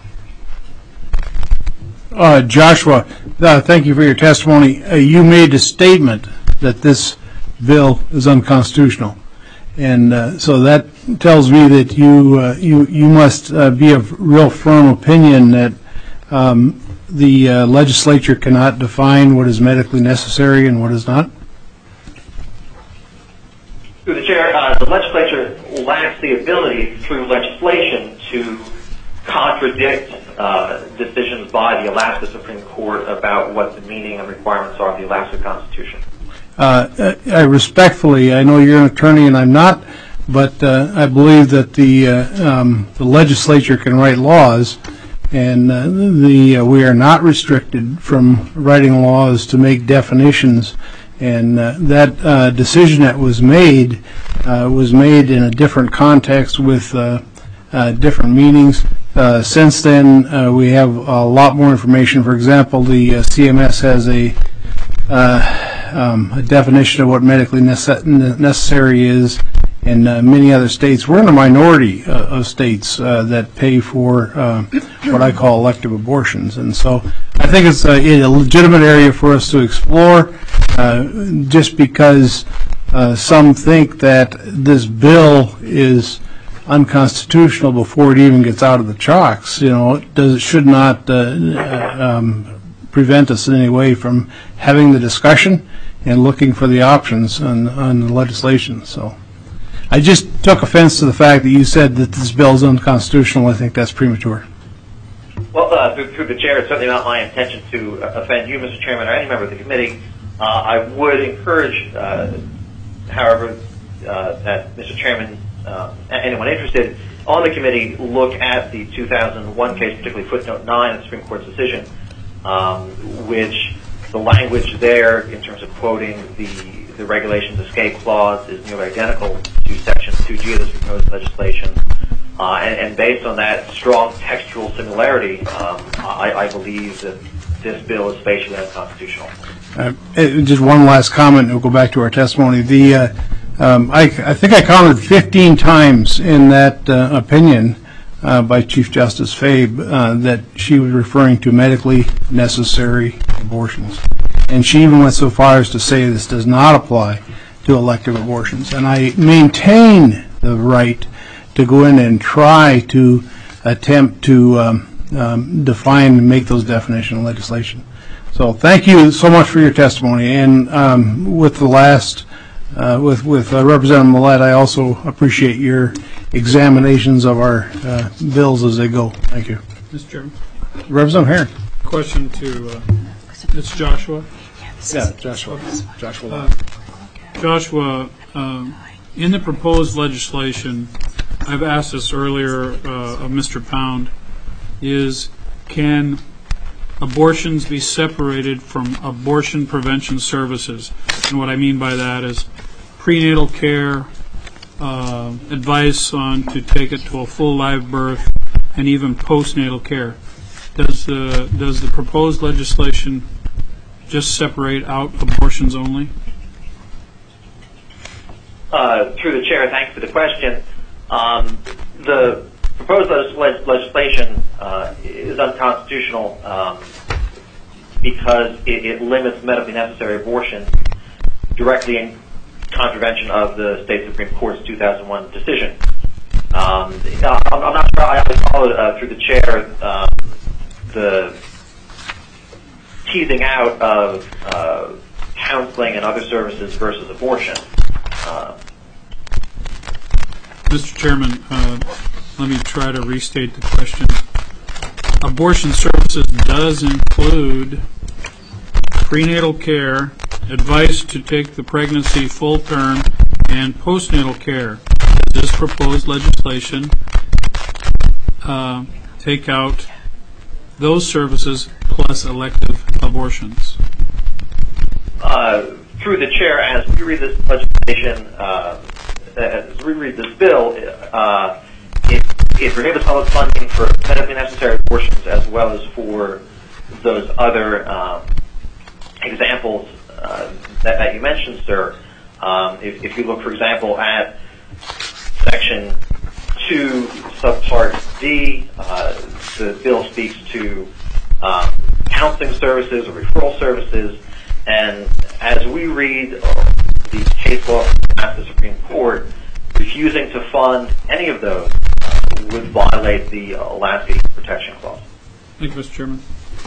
Joshua, thank you for your testimony. You made a statement that this bill is unconstitutional, and so that tells me that you must be of real firm opinion that the legislature cannot define what is medically necessary and what is not. Through the chair, the legislature lacks the ability through legislation to contradict decisions by the Alaska Supreme Court about what the meaning and requirements are of the Alaska Constitution. I respectfully, I know you're an attorney and I'm not, but I believe that the legislature can write laws, and we are not restricted from writing laws to make definitions. And that decision that was made in a different context with different meanings. Since then, we have a lot more information. For example, the CMS has a definition of what medically necessary is in many other states. We're in a minority of states that pay for what I call elective abortions. And so I think it's a legitimate area for us to explore. Just because some think that this bill is unconstitutional before it even gets out of the chalks, it should not prevent us in any way from having the discussion and looking for the options on the legislation. So I just took offense to the fact that you said that this bill is unconstitutional. I think that's premature. Well, through the chair, it's certainly not my intention to offend you, Mr. Chairman, or any member of the committee. I would encourage, however, that Mr. Chairman, anyone interested on the committee, look at the 2001 case, particularly footnote 9 of the Supreme Court's decision, which the language there, in terms of quoting the regulations escape clause, is nearly identical to Section 2G of this proposed legislation. And based on that strong textual similarity, I believe that this bill is facially unconstitutional. Just one last comment, and we'll go back to our testimony. I think I counted 15 times in that opinion by Chief Justice Fabe that she was referring to medically necessary abortions. And she even went so far as to say this does not apply to elective abortions. And I maintain the right to go in and try to attempt to define and make those definitions in legislation. So thank you so much for your testimony. And with the last, with Representative Millett, I also appreciate your examinations of our bills as they go. Thank you. Mr. Chairman. Representative Herring. Question to it's Joshua. Yeah, Joshua. Joshua, in the proposed legislation, I've asked this earlier of Mr. Pound, can abortions be separated from abortion prevention services? And what I mean by that is prenatal care, advice on to take it to a full live birth, and even postnatal care. does the proposed legislation just separate out abortions only? Through the chair, thanks for the question. The proposed legislation is unconstitutional because it limits medically necessary abortion directly in contravention of the state Supreme Court's 2001 decision. I'm not sure I follow through the chair the teasing out of counseling and other services versus abortion. Mr. Chairman, let me try to restate the question. Abortion services does include prenatal care, advice to take the pregnancy full term, and postnatal care. Does this proposed legislation take out those services plus elective abortions? Through the chair, as we read this legislation, as we read this bill, it prohibits public funding for medically necessary abortions as well as for those other examples that you mentioned, sir. If you look, for example, at Section 2, Subpart D, the bill speaks to counseling services or referral services, and as we read the case law at the Supreme Court, refusing to fund any of those would violate the Alaska Equal Protection Clause. Thank you, Mr. Chairman.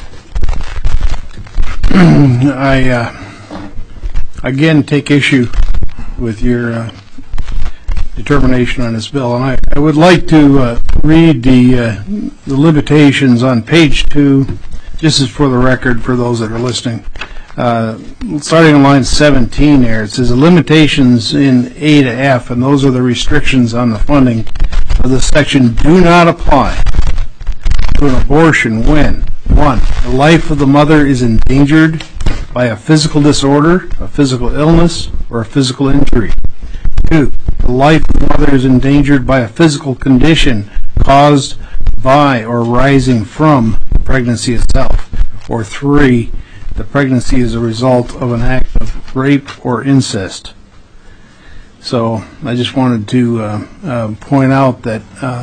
I again take issue with your determination on this bill, and I would like to read the limitations on page 2. This is for the record for those that are listening. Starting on line 17 there, it says the limitations in A to F, and those are the restrictions on the funding of this section, do not apply to an abortion when 1. The life of the mother is endangered by a physical disorder, a physical illness, or a physical injury. 2. The life of the mother is endangered by a physical condition caused by or arising from the pregnancy itself. Or 3. The pregnancy is a result of an act of rape or incest. So I just wanted to point out that,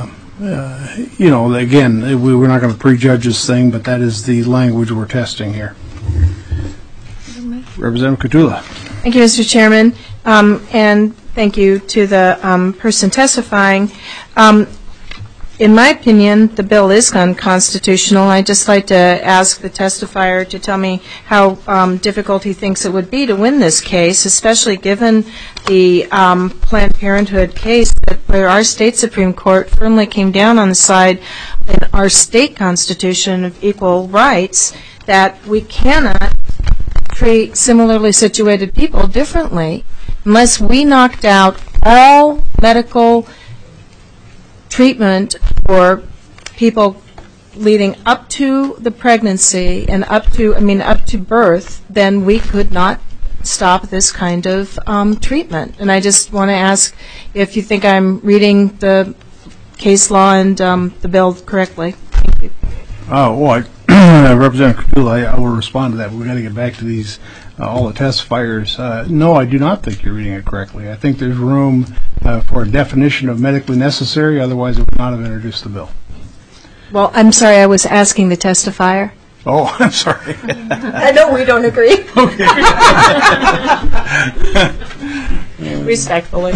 again, we're not going to prejudge this thing, but that is the language we're testing here. Representative Cotula. Thank you, Mr. Chairman, and thank you to the person testifying. In my opinion, the bill is unconstitutional. I'd just like to ask the testifier to tell me how difficult he thinks it would be to win this case, especially given the Planned Parenthood case where our state Supreme Court firmly came down on the side in our state constitution of equal rights that we cannot treat similarly situated people differently unless we knocked out all medical treatment for people leading up to the pregnancy and up to birth. Then we could not stop this kind of treatment. And I just want to ask if you think I'm reading the case law and the bill correctly. Thank you. Representative Cotula, I will respond to that. We've got to get back to these, all the testifiers. No, I do not think you're reading it correctly. I think there's room for a definition of medically necessary, otherwise it would not have introduced the bill. Well, I'm sorry, I was asking the testifier. Oh, I'm sorry. I know we don't agree. Okay. Respectfully.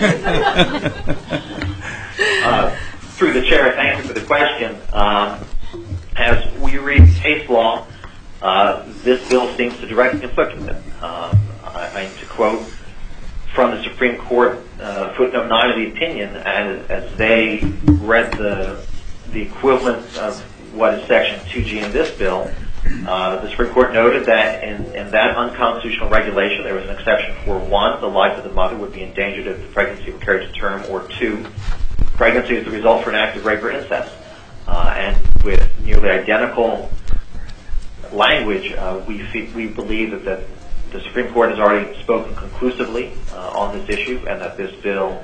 Through the chair, thank you for the question. As we read case law, this bill seems to directly conflict with it. To quote from the Supreme Court, footnote 9 of the opinion, as they read the equivalent of what is Section 2G in this bill, the Supreme Court noted that in that unconstitutional regulation there was an exception for 1, the life of the mother would be endangered if the pregnancy were carried to term, or 2, pregnancy is the result for an act of rape or incest. And with nearly identical language, we believe that the Supreme Court has already spoken conclusively on this issue, and that this bill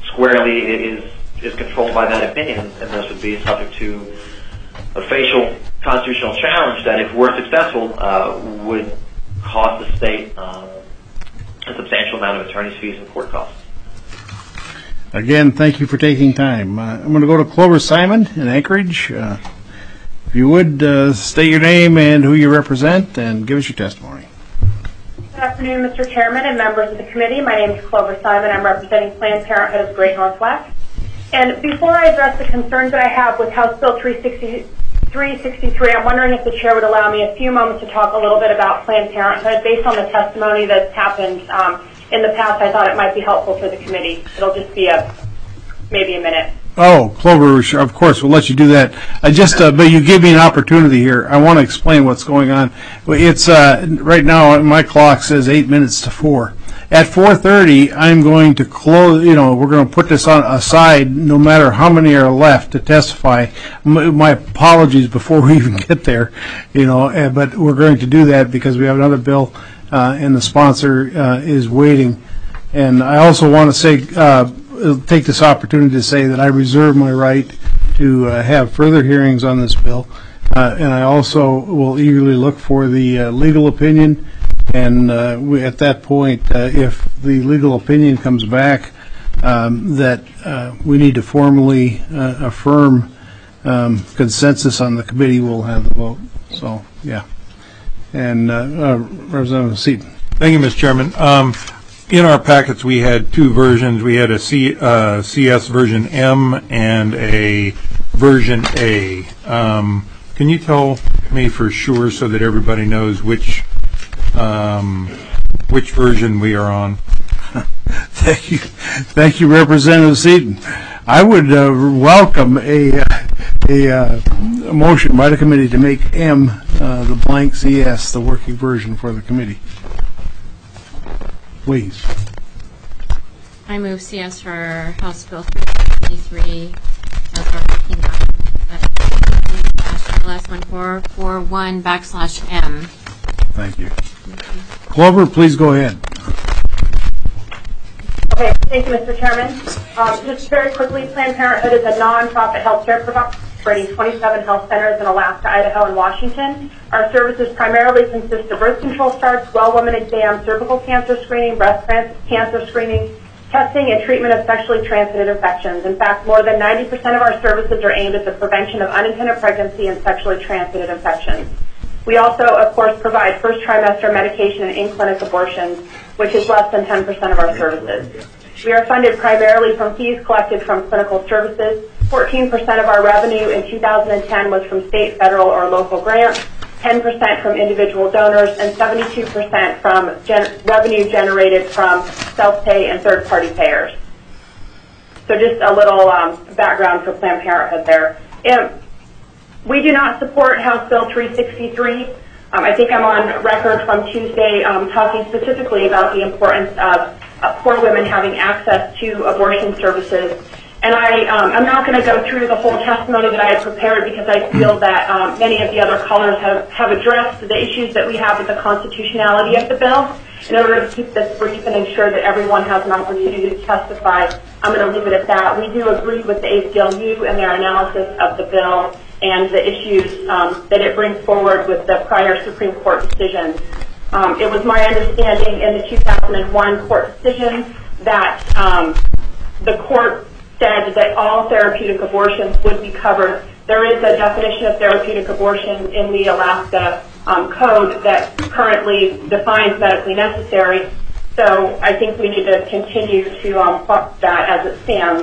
squarely is controlled by that opinion, and thus would be subject to a facial constitutional challenge that, if we're successful, would cost the state a substantial amount of attorney's fees and court costs. Again, thank you for taking time. I'm going to go to Clover Simon in Anchorage. If you would, state your name and who you represent, and give us your testimony. Good afternoon, Mr. Chairman and members of the committee. My name is Clover Simon. I'm representing Planned Parenthood of Great Northwest. And before I address the concerns that I have with House Bill 363, I'm wondering if the chair would allow me a few moments to talk a little bit about Planned Parenthood. Based on the testimony that's happened in the past, I thought it might be helpful for the committee. It'll just be maybe a minute. Oh, Clover, of course, we'll let you do that. But you give me an opportunity here. I want to explain what's going on. It's right now, my clock says 8 minutes to 4. At 4:30, I'm going to close. We're going to put this aside, no matter how many are left to testify. My apologies before we even get there. But we're going to do that because we have another bill, and the sponsor is waiting. And I also want to say, take this opportunity to say that I reserve my right to have further hearings on this bill, and I also will eagerly look for the legal opinion. And at that point, if the legal opinion comes back that we need to formally affirm consensus on the committee, we'll have the vote. So, yeah. And Representative Seaton. Thank you, Mr. Chairman. In our packets, we had two versions. We had a CS version M and a version A. Can you tell me for sure so that everybody knows which version we are on? Thank you, Representative Seaton. I would welcome a motion by the committee to make M the blank CS the working version for the committee. Please. I move CS for House Bill 363 as our working document/LS1441/M. Thank you. Clover, please go ahead. Okay, thank you, Mr. Chairman. Just very quickly, Planned Parenthood is a non-profit health care provider operating 27 health centers in Alaska, Idaho, and Washington. Our services primarily consist of birth control starts, well woman exams, cervical cancer screening, breast cancer screening, testing, and treatment of sexually transmitted infections. In fact, more than 90% of our services are aimed at the prevention of unintended pregnancy and sexually transmitted infections. We also, of course, provide first trimester medication and in-clinic abortions, which is less than 10% of our services. We are funded primarily from fees collected from clinical services. 14% of our revenue in 2010 was from state, federal, or local grants, 10% from individual donors, and 72% from revenue generated from self-pay and third-party payers. So just a little background for Planned Parenthood there. We do not support House Bill 363. I think I'm on record from Tuesday talking specifically about the importance of poor women having access to abortion services. And I'm not going to go through the whole testimony that I had prepared because I feel that many of the other callers have addressed the issues that we have with the constitutionality of the bill. In order to keep this brief and ensure that everyone has an opportunity to testify, I'm going to leave it at that. We do agree with the ACLU and their analysis of the bill and the issues that it brings forward with the prior Supreme Court decisions. It was my understanding in the 2001 court decision that the court said that all therapeutic abortions would be covered. There is a definition of therapeutic abortion in the Alaska code that currently defines medically necessary. So I think we need to continue to fuck that as it stands.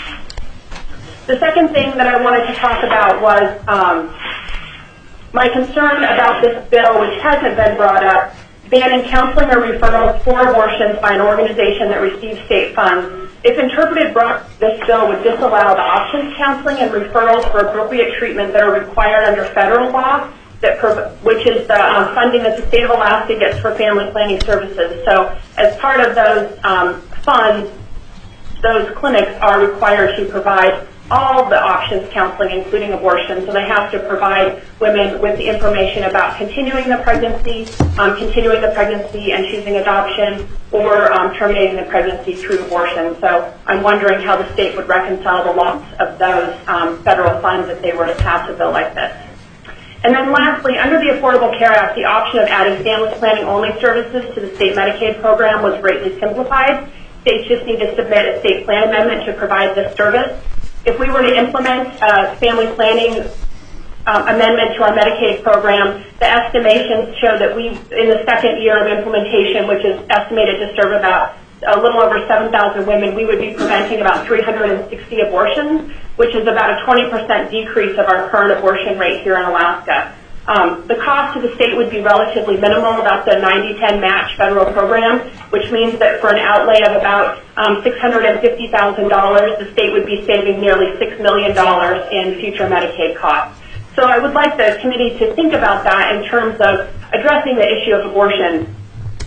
The second thing that I wanted to talk about was my concern about this bill, which hasn't been brought up, banning counseling or referrals for abortions by an organization that receives state funds. If interpreted, this bill would disallow the options counseling and referrals for appropriate treatment that are required under federal law, which is the funding that the state of Alaska gets for family planning services. So as part of those funds, those clinics are required to provide all the options counseling, including abortion. So they have to provide women with the information about continuing the pregnancy and choosing adoption, or terminating the pregnancy through abortion. So I'm wondering how the state would reconcile the loss of those federal funds if they were to pass a bill like this. And then lastly, under the Affordable Care Act, the option of adding family planning only services to the state Medicaid program was greatly simplified. States just need to submit a state plan amendment to provide this service. If we were to implement a family planning amendment to our Medicaid program, the estimations show that we, in the second year of implementation, which is estimated to serve about a little over 7,000 women, we would be preventing about 360 abortions, which is about a 20% decrease of our current abortion rate here in Alaska. The cost to the state would be relatively minimal, about the 90-10 match federal program, which means that for an outlay of about $650,000, the state would be saving nearly $6 million in future Medicaid costs. So I would like the committee to think about that in terms of addressing the issue of abortion.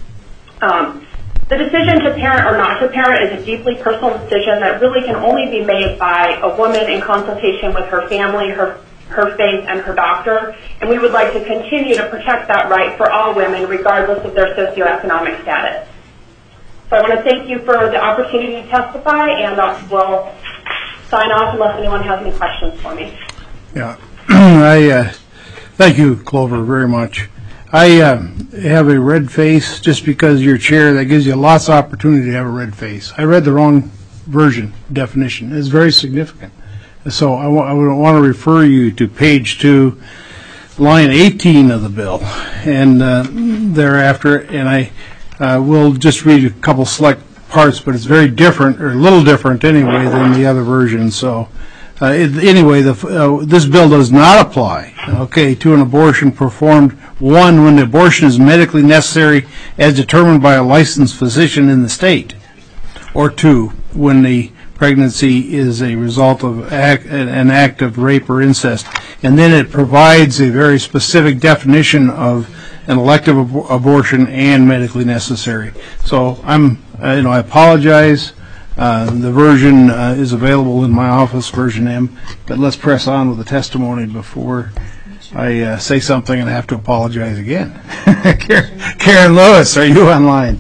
The decision to parent or not to parent is a deeply personal decision that really can only be made by a woman in consultation with her family, her faith, and her doctor. And we would like to continue to protect that right for all women, regardless of their socioeconomic status. So I want to thank you for the opportunity to testify, and we'll sign off unless anyone has any questions for me. Yeah, I thank you, Clover, very much. I have a red face just because you're chair. That gives you lots of opportunity to have a red face. I read the wrong version definition. It's very significant. So I would want to refer you to page 2, line 18 of the bill, and thereafter, and I will just read a couple select parts, but it's very different, or a little different anyway, than the other version. So anyway, this bill does not apply, to an abortion performed, 1, when the abortion is medically necessary as determined by a licensed physician in the state, or 2, when the pregnancy is a result of an act of rape or incest. And then it provides a very specific definition of an elective abortion and medically necessary. So I apologize. The version is available in my office, version M, but let's press on with the testimony before I say something and I have to apologize again. Karen Lewis, are you online?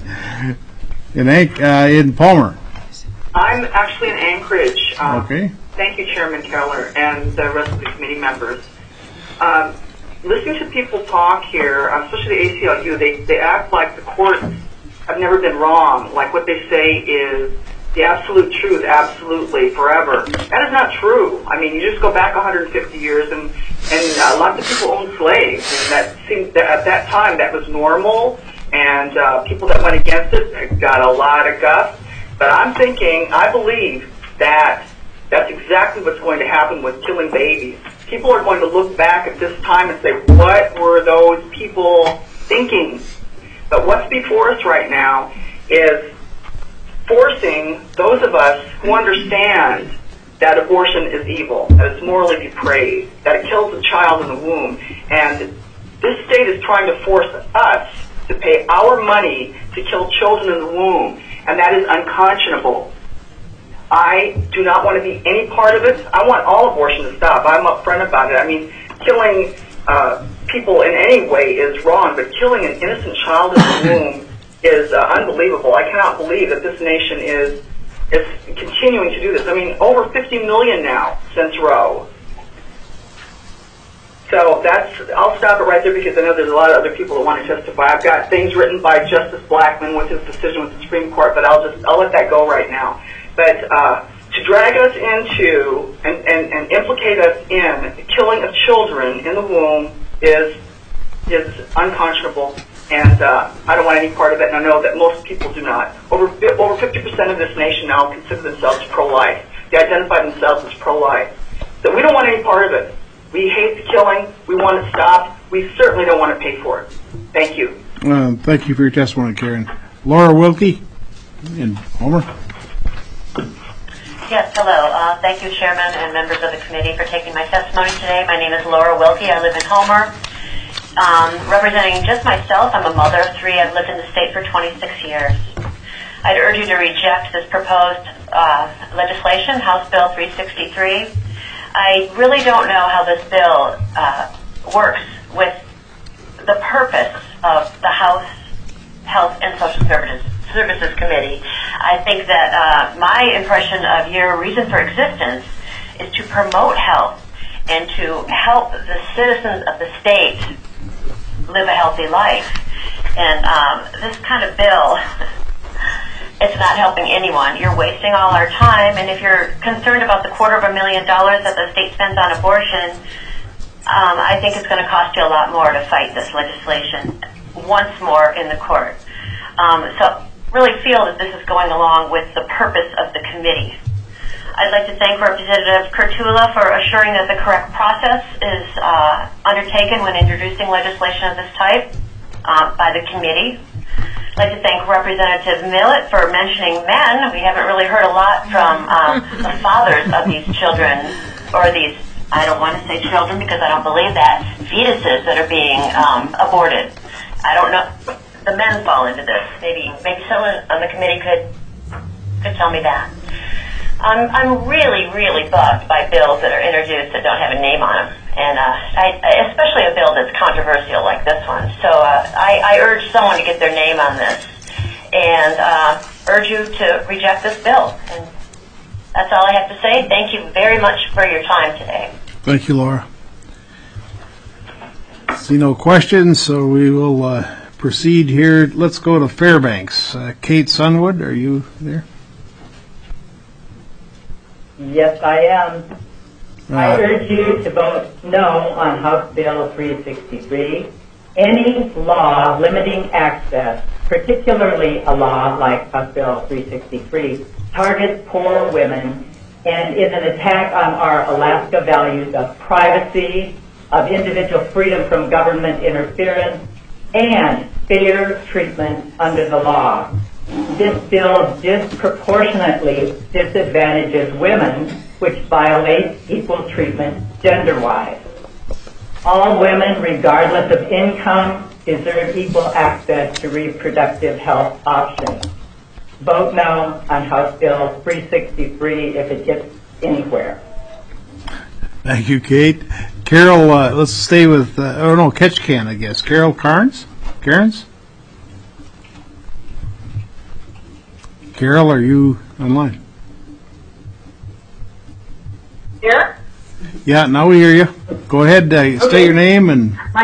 In Palmer. I'm actually in Anchorage. Okay. Thank you, Chairman Keller, and the rest of the committee members. Listening to people talk here, especially the ACLU, they act like the courts have never been wrong, like what they say is the absolute truth, absolutely, forever. That is not true. I mean, you just go back 150 years, and lots of people owned slaves, and that seemed that at that time that was normal, and people that went against it got a lot of guff. But I believe that that's exactly what's going to happen with killing babies. People are going to look back at this time and say, what were those people thinking? But what's before us right now is forcing those of us who understand that abortion is evil, that it's morally depraved, that it kills the child in the womb. And this state is trying to force us to pay our money to kill children in the womb. And that is unconscionable. I do not want to be any part of it. I want all abortion to stop. I'm upfront about it. I mean, killing people in any way is wrong, but killing an innocent child in the womb is unbelievable. I cannot believe that this nation is continuing to do this. I mean, over 50 million now since Roe. So I'll stop it right there because I know there's a lot of other people that want to testify. I've got things written by Justice Blackmun with his decision with the Supreme Court, but I'll let that go right now. But to drag us into and implicate us in the killing of children in the womb is unconscionable, and I don't want any part of it, and I know that most people do not. Over 50% of this nation now consider themselves pro-life. They identify themselves as pro-life. So we don't want any part of it. We hate the killing. We want it stopped. We certainly don't want to pay for it. Thank you. Thank you for your testimony, Karen. Laura Wilkie in Homer. Yes, hello. Thank you, Chairman and members of the committee, for taking my testimony today. My name is Laura Wilkie. I live in Homer. Representing just myself, I'm a mother of 3. I've lived in the state for 26 years. I'd urge you to reject this proposed legislation, House Bill 363. I really don't know how this bill works with the purpose of the House Health and Social Services Committee. I think that my impression of your reason for existence is to promote health and to help the citizens of the state live a healthy life. And this kind of bill, it's not helping anyone. You're wasting all our time, and if you're concerned about the $250,000 that the state spends on abortion, I think it's going to cost you a lot more to fight this legislation once more in the court. So really feel that this is going along with the purpose of the committee. I'd like to thank Representative Kurtula for assuring that the correct process is undertaken when introducing legislation of this type by the committee. I'd like to thank Representative Millett for mentioning men. We haven't really heard a lot from the fathers of these children, or these, I don't want to say children because I don't believe that, fetuses that are being aborted. I don't know. The men fall into this. Maybe someone on the committee could tell me that. I'm really, really bugged by bills that are introduced that don't have a name on them, and especially a bill that's controversial like this one. So I urge someone to get their name on this, and urge you to reject this bill. And that's all I have to say. Thank you very much for your time today. Thank you, Laura. See no questions, so we will proceed here. Let's go to Fairbanks. Kate Sunwood, are you there? Yes, I am. I urge you to vote no on House Bill 363. Any law limiting access, particularly a law like House Bill 363, targets poor women and is an attack on our Alaska values of privacy, of individual freedom from government interference, and fair treatment under the law. This bill disproportionately disadvantages women, which violates equal treatment gender-wise. All women, regardless of income, deserve equal access to reproductive health options. Vote no on House Bill 363 if it gets anywhere. Thank you, Kate. Carol, let's stay with, Ketchikan, I guess. Carol Cairns? Carol, are you online? Here? Yeah, now we hear you. Go ahead, state your name and... My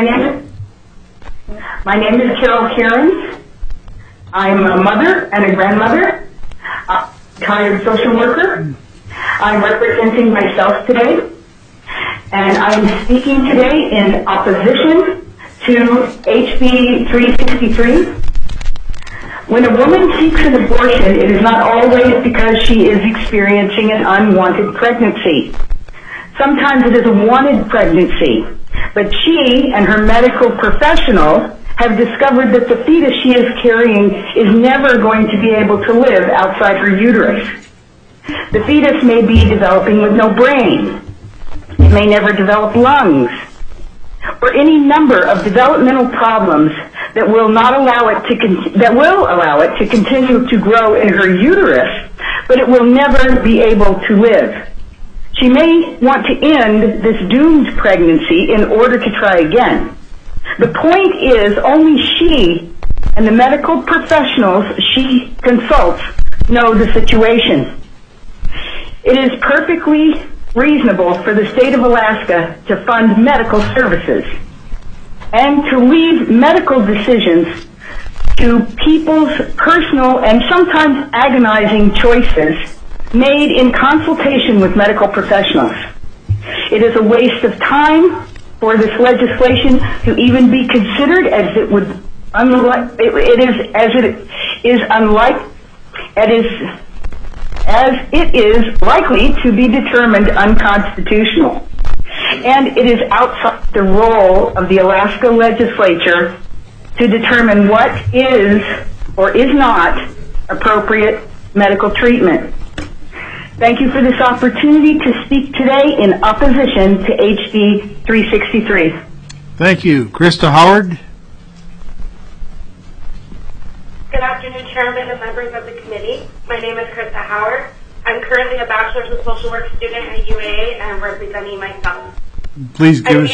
name is Carol Cairns. I'm a mother and a grandmother, retired social worker. I'm representing myself today, and I'm speaking today in opposition to HB 363. When a woman seeks an abortion, it is not always because she is experiencing an unwanted pregnancy. Sometimes it is a wanted pregnancy, but she and her medical professional have discovered that the fetus she is carrying is never going to be able to live outside her uterus. The fetus may be developing with no brain. It may never develop lungs, or any number of developmental problems that will allow it to continue to grow in her uterus, but it will never be able to live. She may want to end this doomed pregnancy in order to try again. The point is, only she and the medical professionals she consults know the situation. It is perfectly reasonable for the state of Alaska to fund medical services and to leave medical decisions to people's personal and sometimes agonizing choices made in consultation with medical professionals. It is a waste of time for this legislation to even be considered, as it would as it is likely to be determined unconstitutional. And it is outside the role of the Alaska legislature to determine what is or is not appropriate medical treatment. Thank you for this opportunity to speak today in opposition to HB 363. Thank you. Krista Howard. Good afternoon, Chairman and members of the committee. My name is Krista Howard. I'm currently a Bachelor's of Social Work student at UAA, and I'm representing myself. Please give us...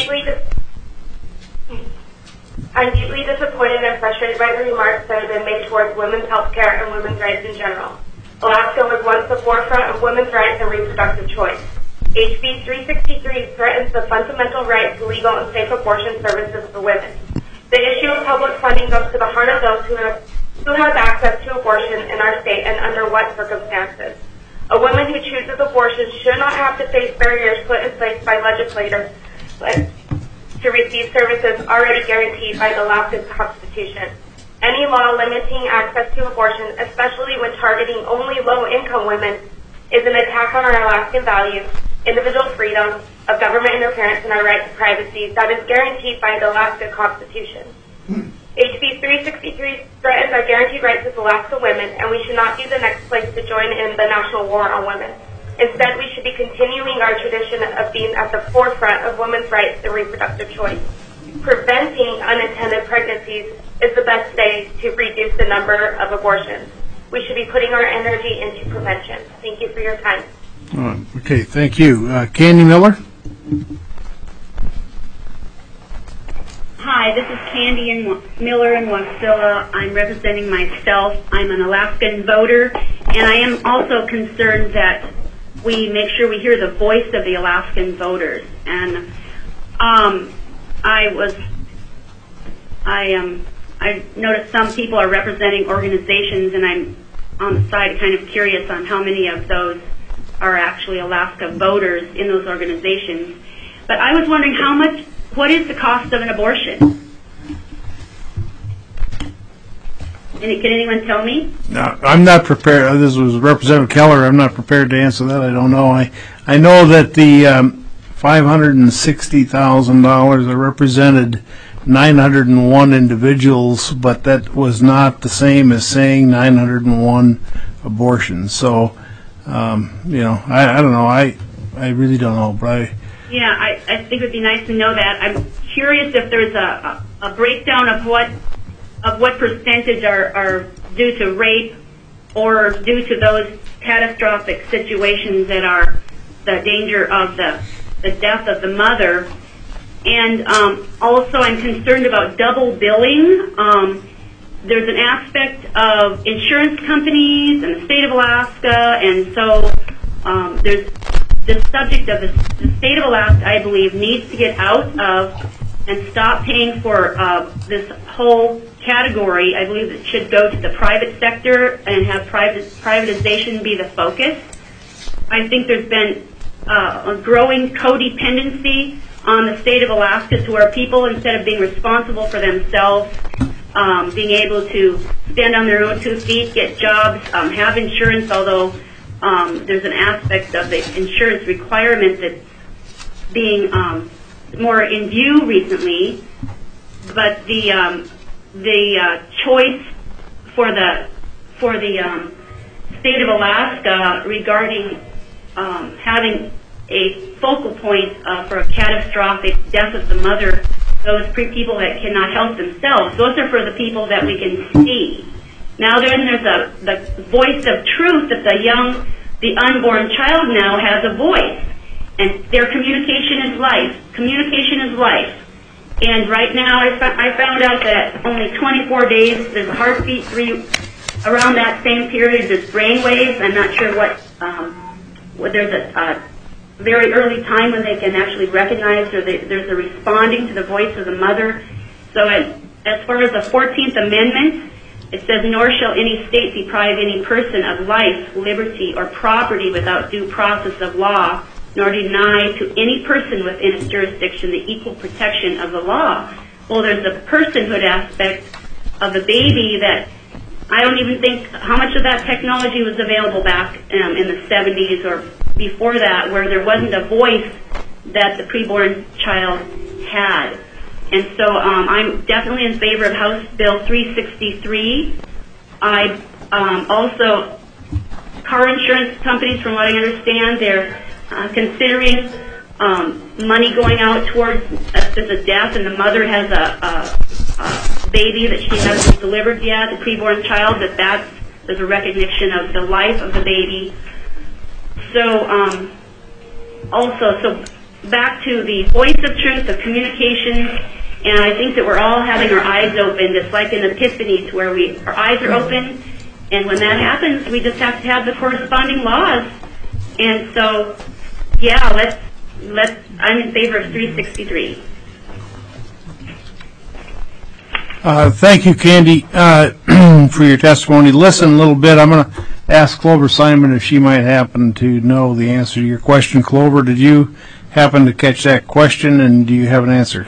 I'm deeply disappointed and frustrated by the remarks that have been made towards women's health care and women's rights in general. Alaska was once the forefront of women's rights and reproductive choice. HB 363 threatens the fundamental right to legal and safe abortion services for women. The issue of public funding goes to the heart of those who have access to abortion in our state and under what circumstances. A woman who chooses abortion should not have to face barriers put in place by legislators to receive services already guaranteed by the Alaskan Constitution. Any law limiting access to abortion, especially when targeting only low-income women, is an attack on our Alaskan values, individual freedom, of government interference, and our right to privacy that is guaranteed by the Alaska Constitution. HB 363 threatens our guaranteed rights as Alaska women, and we should not be the next place to join in the national war on women. Instead, we should be continuing our tradition of being at the forefront of women's rights and reproductive choice. Preventing unintended pregnancies is the best way to reduce the number of abortions. We should be putting our energy into prevention. Thank you for your time. Okay, thank you. Candy Miller? Hi, this is Candy Miller in Wasilla. I'm representing myself. I'm an Alaskan voter, and I am also concerned that we make sure we hear the voice of the Alaskan voters. And I noticed some people are representing organizations, and I'm on the side kind of curious on how many of those are actually Alaska voters in those organizations. But I was wondering what is the cost of an abortion? Can anyone tell me? No, I'm not prepared. This was Representative Keller. I'm not prepared to answer that. I don't know. I know that the $560,000 represented 901 individuals, but that was not the same as saying 901 abortions. So, I don't know. I really don't know, but Yeah, I think it would be nice to know that. I'm curious if there's a breakdown of what percentage are due to rape or due to those catastrophic situations that are the danger of the death of the mother. And also I'm concerned about double billing. There's an aspect of insurance companies and the state of Alaska, and so there's the subject of the state of Alaska, I believe, needs to get out of and stop paying for this whole category. I believe it should go to the private sector and have privatization be the focus. I think there's been a growing codependency on the state of Alaska to where people, instead of being responsible for themselves, being able to stand on their own 2 feet, get jobs, have insurance, although there's an aspect of the insurance requirement that's being more in view recently, but the choice for the state of Alaska regarding having a focal point for a catastrophic death of the mother, those people that cannot help themselves, those are for the people that we can see. Now then there's the voice of truth that the unborn child now has a voice. And their communication is life. Communication is life. And right now I found out that only 24 days, there's a heartbeat around that same period, there's brain waves. I'm not sure what there's a very early time when they can actually recognize or there's a responding to the voice of the mother. So as far as the 14th Amendment, it says, nor shall any state deprive any person of life, liberty, or property without due process of law, nor deny to any person within its jurisdiction the equal protection of the law. Well, there's the personhood aspect of the baby that I don't even think how much of that technology was available back in the 70s or before that, where there wasn't a voice that the preborn child had. And so I'm definitely in favor of House Bill 363. Also, car insurance companies, from what I understand, they're considering money going out towards if there's a death and the mother has a baby that she hasn't delivered yet, the preborn child, there's a recognition of the life of the baby. So so back to the voice of truth, of communication. And I think that we're all having our eyes opened. It's like an epiphany to where our eyes are open. And when that happens, we just have to have the corresponding laws. And so Yeah, I'm in favor of 363. Thank you, Candy, for your testimony. Listen a little bit. I'm going to ask Clover Simon if she might happen to know the answer to your question. Clover, did you happen to catch that question, and do you have an answer?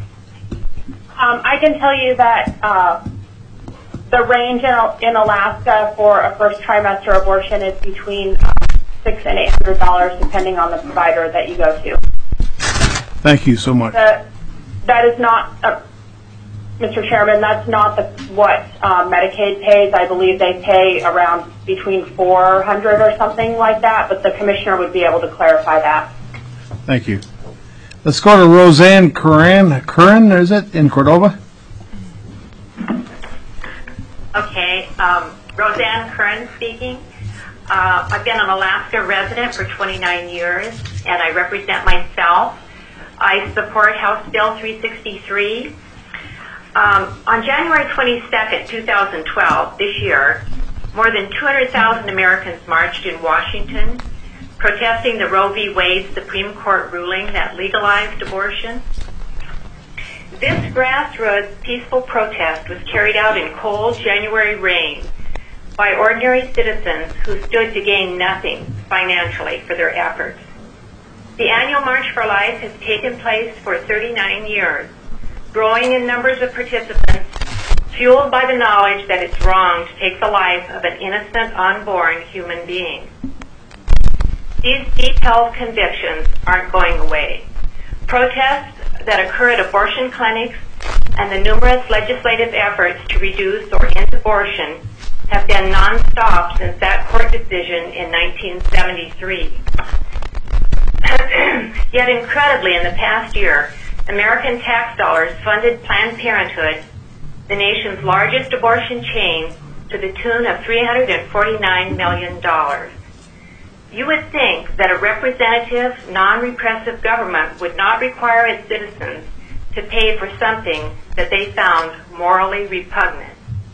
I can tell you that the range in Alaska for a first trimester abortion is between $600 and $800, depending on the provider that you go to. Thank you so much. That is not, Mr. Chairman, that's not what Medicaid pays. I believe they pay around between $400 or something like that, but the commissioner would be able to clarify that. Thank you. Let's go to Roseanne Curran, is it, in Cordova? Okay, Roseanne Curran speaking. I've been an Alaska resident for 29 years, and I represent myself. I support House Bill 363. On January 22nd, 2012, this year, more than 200,000 Americans marched in Washington protesting the Roe v. Wade Supreme Court ruling that legalized abortion. This grassroots peaceful protest was carried out in cold January rain by ordinary citizens who stood to gain nothing financially for their efforts. The annual March for Life has taken place for 39 years, growing in numbers of participants, fueled by the knowledge that it's wrong to take the life of an innocent, unborn human being. These deep held convictions aren't going away. Protests that occur at abortion clinics and the numerous legislative efforts to reduce or end abortion have been nonstop since that court decision in 1973. Yet incredibly, in the past year, American tax dollars funded Planned Parenthood, the nation's largest abortion chain, to the tune of $349 million. You would think that a representative, non-repressive government would not require its citizens to pay for something that they found morally repugnant.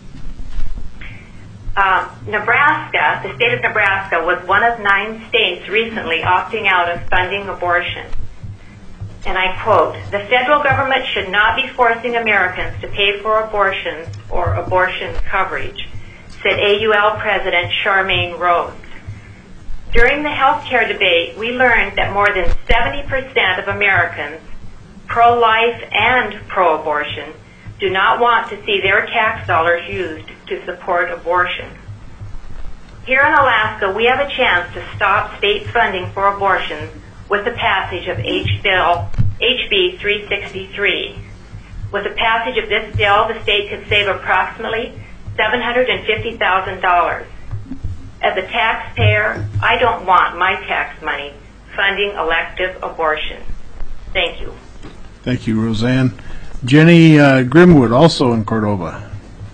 Nebraska, the state of Nebraska, was one of 9 states recently opting out of funding abortion. And I quote, "The federal government should not be forcing Americans to pay for abortions or abortion coverage," said AUL President Charmaine Rose. During the health care debate, we learned that more than 70% of Americans, pro-life and pro-abortion, do not want to see their tax dollars used to support abortion. Here in Alaska, we have a chance to stop state funding for abortions with the passage of HB 363. With the passage of this bill, the state could save approximately $750,000. As a taxpayer, I don't want my tax money funding elective abortion. Thank you. Thank you, Roseanne. Jenny Grimwood, also in Cordova.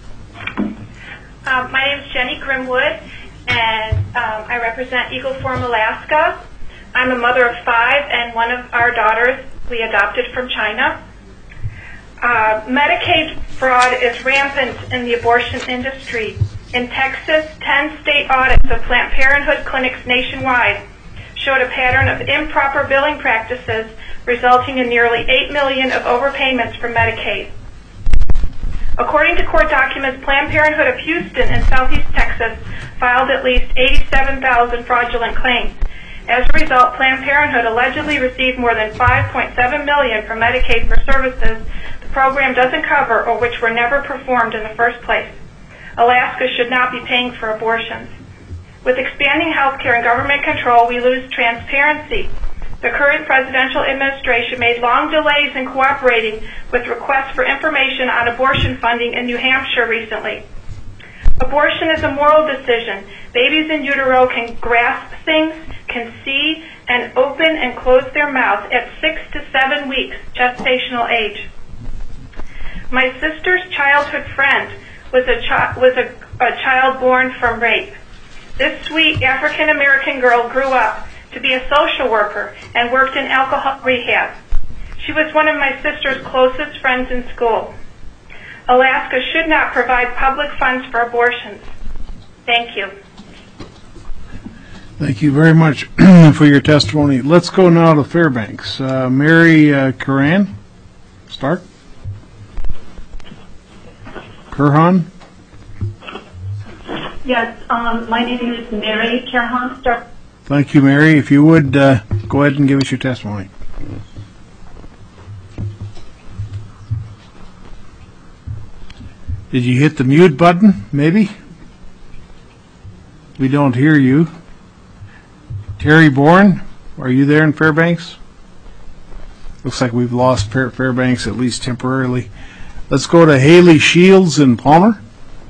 My name is Jenny Grimwood, and I represent Eagle Forum Alaska. I'm a mother of 5, and one of our daughters we adopted from China. Medicaid fraud is rampant in the abortion industry. In Texas, 10 state audits of Planned Parenthood clinics nationwide showed a pattern of improper billing practices resulting in nearly $8 million of overpayments for Medicaid. According to court documents, Planned Parenthood of Houston in Southeast Texas filed at least 87,000 fraudulent claims. As a result, Planned Parenthood allegedly received more than $5.7 million from Medicaid for services the program doesn't cover or which were never performed in the first place. Alaska should not be paying for abortions. With expanding health care and government control, we lose transparency. The current presidential administration made long delays in cooperating with requests for information on abortion funding in New Hampshire recently. Abortion is a moral decision. Babies in utero can grasp things, can see, and open and close their mouth at 6 to 7 weeks gestational age. My sister's childhood friend was a child born from rape. This sweet African-American girl grew up to be a social worker and worked in alcohol rehab. She was one of my sister's closest friends in school. Alaska should not provide public funds for abortions. Thank you. Thank you very much for your testimony. Let's go now to Fairbanks. Mary Curran Stark? Curhan? Yes, my name is Mary Curhan Stark. Thank you, Mary. If you would, go ahead and give us your testimony. Did you hit the mute button, maybe? We don't hear you. Terry Bourne, are you there in Fairbanks? Looks like we've lost Fairbanks, at least temporarily. Let's go to Haley Shields in Palmer.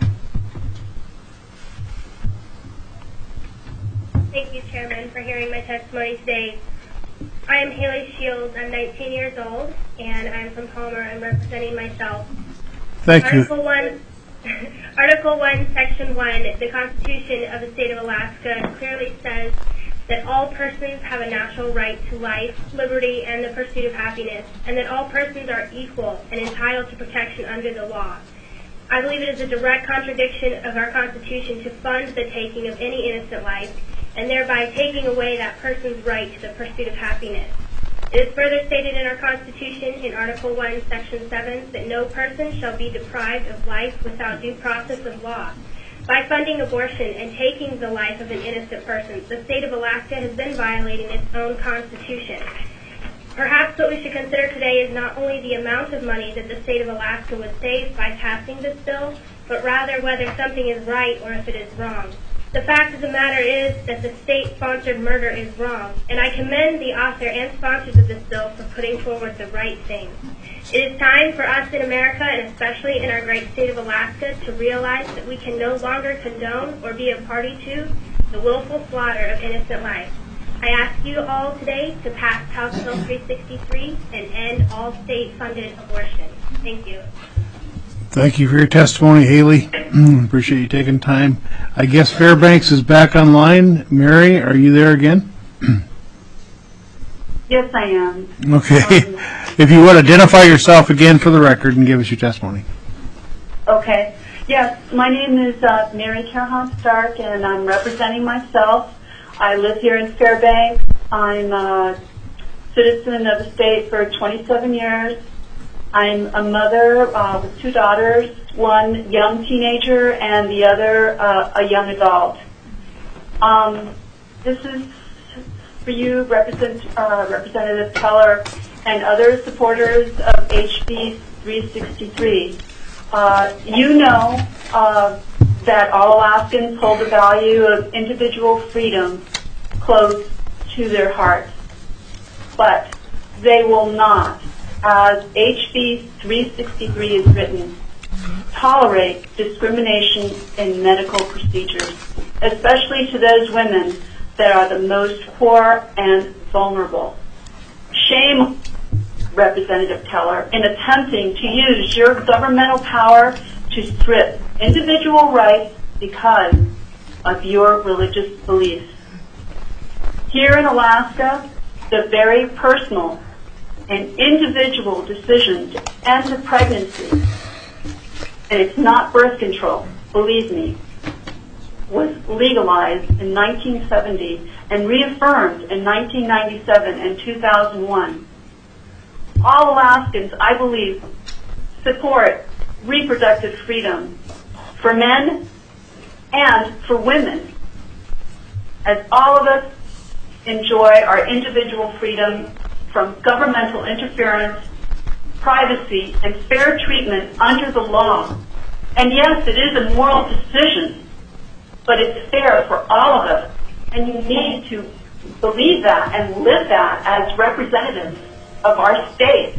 Thank you, Chairman, for hearing my testimony today. I am Haley Shields. I'm 19 years old, and I'm from Palmer. I'm representing myself. Thank you. Article 1, Section 1, the Constitution of the State of Alaska clearly says that all persons have a natural right to life, liberty, and the pursuit of happiness, and that all persons are equal and entitled to protection under the law. I believe it is a direct contradiction of our Constitution to fund the taking of any innocent life, and thereby taking away that person's right to the pursuit of happiness. It is further stated in our Constitution in Article 1, Section 7, that no person shall be deprived of life without due process of law. By funding abortion and taking the life of an innocent person, the state of Alaska has been violating its own Constitution. Perhaps what we should consider today is not only the amount of money that the state of Alaska would save by passing this bill, but rather whether something is right or if it is wrong. The fact of the matter is that the state-sponsored murder is wrong, and I commend the author and sponsors of this bill for putting forward the right thing. It is time for us in America, and especially in our great state of Alaska, to realize that we can no longer condone or be a party to the willful slaughter of innocent life. I ask you all today to pass House Bill 363 and end all state-funded abortion. Thank you. Thank you for your testimony, Haley. Appreciate you taking time. I guess Fairbanks is back online. Mary, are you there again? Yes, I am. Okay. If you would, identify yourself again for the record and give us your testimony. Okay. Yes, my name is Mary Curhan Stark, and I'm representing myself. I live here in Fairbanks. I'm a citizen of the state for 27 years. I'm a mother with two daughters, one young teenager and the other a young adult. This is for you, Representative Keller, and other supporters of HB 363. You know that all Alaskans hold the value of individual freedom close to their hearts, but they will not, as HB 363 is written, tolerate discrimination in medical procedures, especially to those women that are the most poor and vulnerable. Shame, Representative Keller, in attempting to use your governmental power to strip individual rights because of your religious beliefs. Here in Alaska, the very personal and individual decision to end a pregnancy, and it's not birth control, believe me, was legalized in 1970 and reaffirmed in 1997 and 2001. All Alaskans, I believe, support reproductive freedom for men and for women, as all of us enjoy our individual freedom from governmental interference, privacy, and fair treatment under the law. And yes, it is a moral decision, but it's fair for all of us, and you need to believe that and live that as representatives of our state.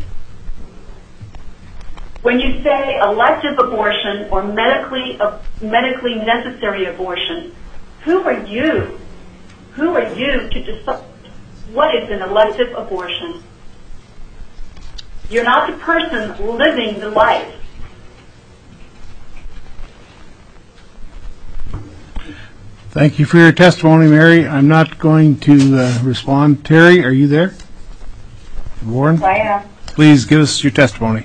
When you say elective abortion or medically necessary abortion, who are you? Who are you to decide what is an elective abortion? You're not the person living the life. Thank you for your testimony, Mary. I'm not going to respond. Terry, are you there? Warren? I am. Please give us your testimony.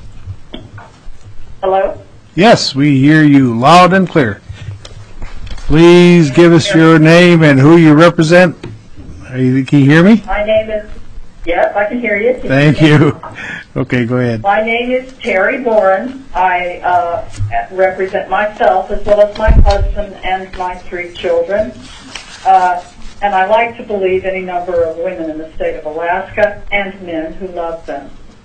Hello? Yes, we hear you loud and clear. Please give us your name and who you represent. Can you hear me? My name is, yes, I can hear you. Thank you. Okay, go ahead. My name is Terry Warren. I represent myself as well as my husband and my 3 children. And I like to believe any number of women in the state of Alaska and men who love them.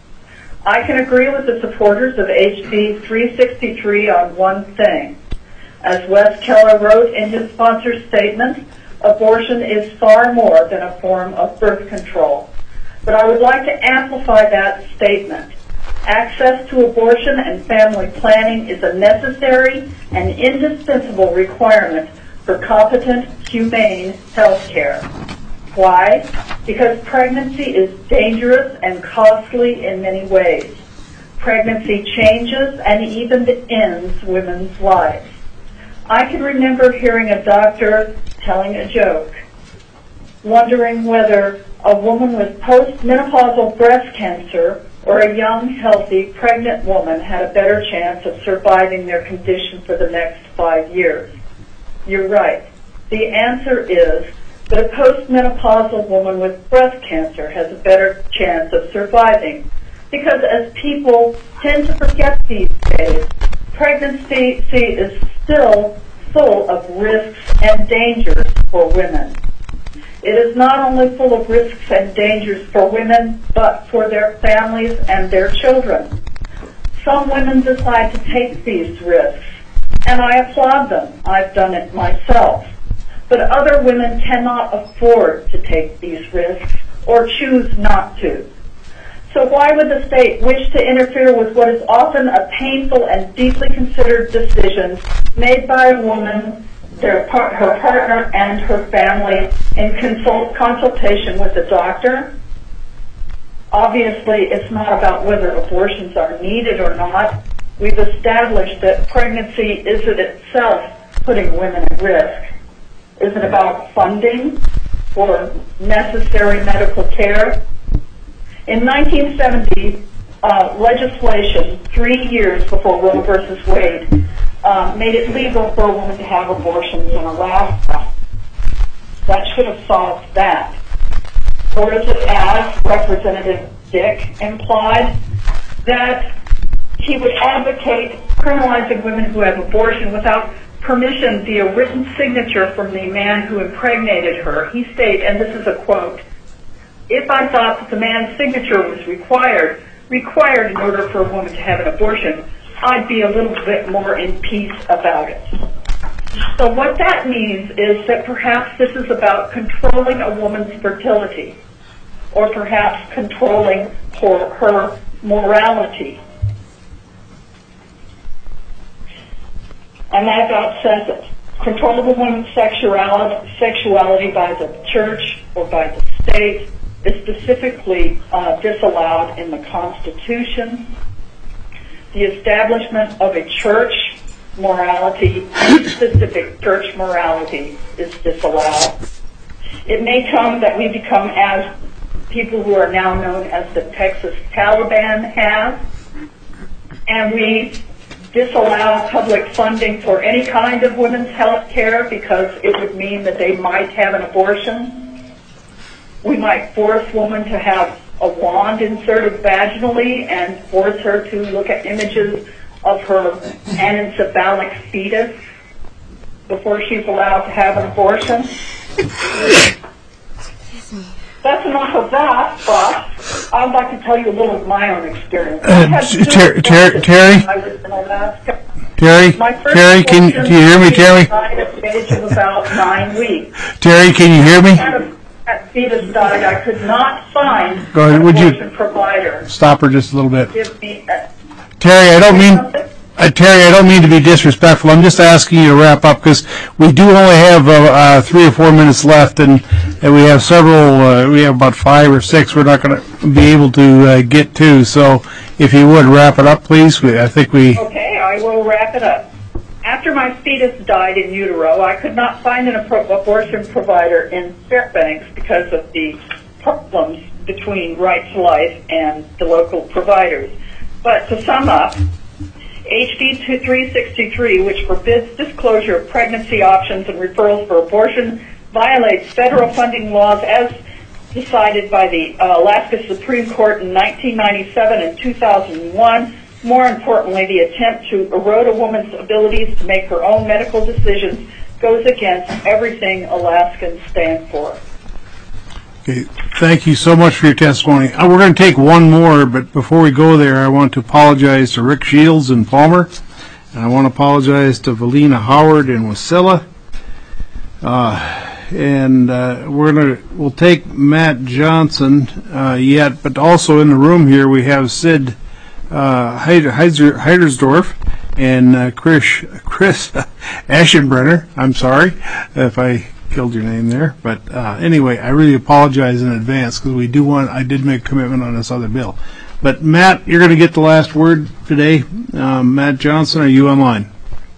I can agree with the supporters of HB 363 on one thing. As Wes Keller wrote in his sponsor's statement, abortion is far more than a form of birth control. But I would like to amplify that statement. Access to abortion and family planning is a necessary and indispensable requirement for competent, humane health care. Why? Because pregnancy is dangerous and costly in many ways. Pregnancy changes and even ends women's lives. I can remember hearing a doctor telling a joke, wondering whether a woman with postmenopausal breast cancer or a young, healthy, pregnant woman had a better chance of surviving their condition for the next 5 years. You're right. The answer is that a postmenopausal woman with breast cancer has a better chance of surviving because, as people tend to forget these days, pregnancy is still full of risks and dangers for women. It is not only full of risks and dangers for women, but for their families and their children. Some women decide to take these risks, and I applaud them. I've done it myself. But other women cannot afford to take these risks or choose not to. So why would the state wish to interfere with what is often a painful and deeply considered decision made by a woman, her partner, and her family in consultation with a doctor? Obviously, it's not about whether abortions are needed or not. We've established that pregnancy isn't itself putting women at risk. Is it about funding for necessary medical care? In 1970, legislation, 3 years before Roe v. Wade, made it legal for a woman to have abortions in Alaska. That should have solved that. Or is it, as Representative Dick implied, that he would advocate criminalizing women who have abortion without permission via written signature from the man who impregnated her? He stated, and this is a quote, "If I thought that the man's signature was required in order for a woman to have an abortion, I'd be a little bit more in peace about it." So what that means is that perhaps this is about controlling a woman's fertility, or perhaps controlling her morality. And that God says it. Control of a woman's sexuality by the church or by the state is specifically disallowed in the Constitution. The establishment of a church morality, any specific church morality, is disallowed. It may come that we become, as people who are now known as the Texas Taliban have, and we disallow public funding for any kind of women's health care because it would mean that they might have an abortion. We might force women to have a wand inserted vaginally and force her to look at images of her anencephalic fetus before she's allowed to have an abortion. That's enough of that, but I'd like to tell you a little of my own experience. Terry, can you hear me, Terry? At the age of about 9 weeks. Terry, can you hear me? At fetus died, I could not find Go ahead, an would you abortion provider. Stop her just a little bit. Give me Terry, I don't mean to be disrespectful. I'm just asking you to wrap up because we do only have 3 or 4 minutes left, and we have several. We have about 5 or 6. We're not going to be able to get to. So, if you would wrap it up, please. Okay, I will wrap it up. After my fetus died in utero, I could not find an abortion provider in Fairbanks because of the problems between Right to Life and the local providers. But to sum up, HB 363, which forbids disclosure of pregnancy options and referrals for abortion, violates federal funding laws as decided by the Alaska Supreme Court in 1997 and 2001. More importantly, the attempt to erode a woman's abilities to make her own medical decisions goes against everything Alaskans stand for. Okay, thank you so much for your testimony. We're going to take one more, but before we go there, I want to apologize to Rick Shields in Palmer, and I want to apologize to Valina Howard in Wasilla. We'll take Matt Johnson yet, but also in the room here we have Sid Heidersdorf and Chris Aschenbrenner. I'm sorry if I killed your name there, but anyway, I really apologize in advance because I did make a commitment on this other bill. But Matt, you're going to get the last word today. Matt Johnson, are you online?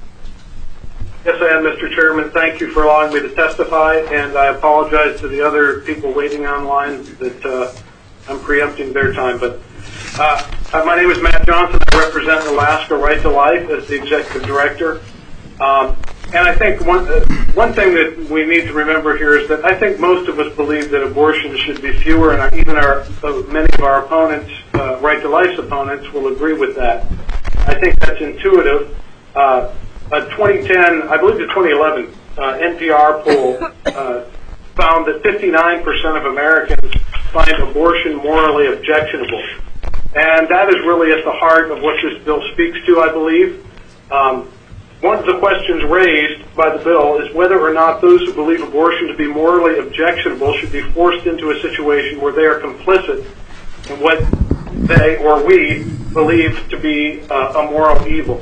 Yes, I am, Mr. Chairman. Thank you for allowing me to testify, and I apologize to the other people waiting online that I'm preempting their time. But my name is Matt Johnson. I represent Alaska Right to Life as the executive director. And I think one thing that we need to remember here is that I think most of us believe that abortions should be fewer, and even many of our opponents, Right to Life's opponents, will agree with that. I think that's intuitive. A 2010, I believe the 2011 NPR poll found that 59% of Americans find abortion morally objectionable. And that is really at the heart of what this bill speaks to, I believe. One of the questions raised by the bill is whether or not those who believe abortion to be morally objectionable should be forced into a situation where they are complicit in what they or we believe to be a moral evil.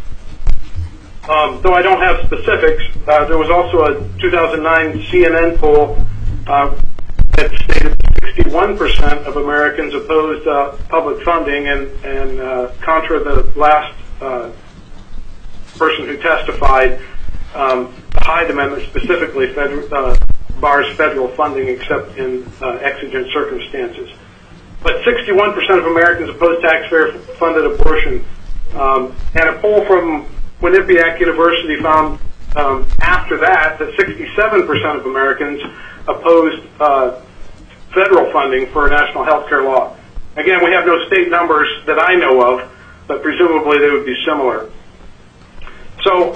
Though I don't have specifics, there was also a 2009 CNN poll that stated 61% of Americans opposed public funding, and contra the last person who testified, the Hyde Amendment specifically bars federal funding except in exigent circumstances. But 61% of Americans oppose taxpayer-funded abortion. And a poll from Quinnipiac University found after that 67% of Americans opposed federal funding for a national health care law. Again, we have no state numbers that I know of, but presumably they would be similar. So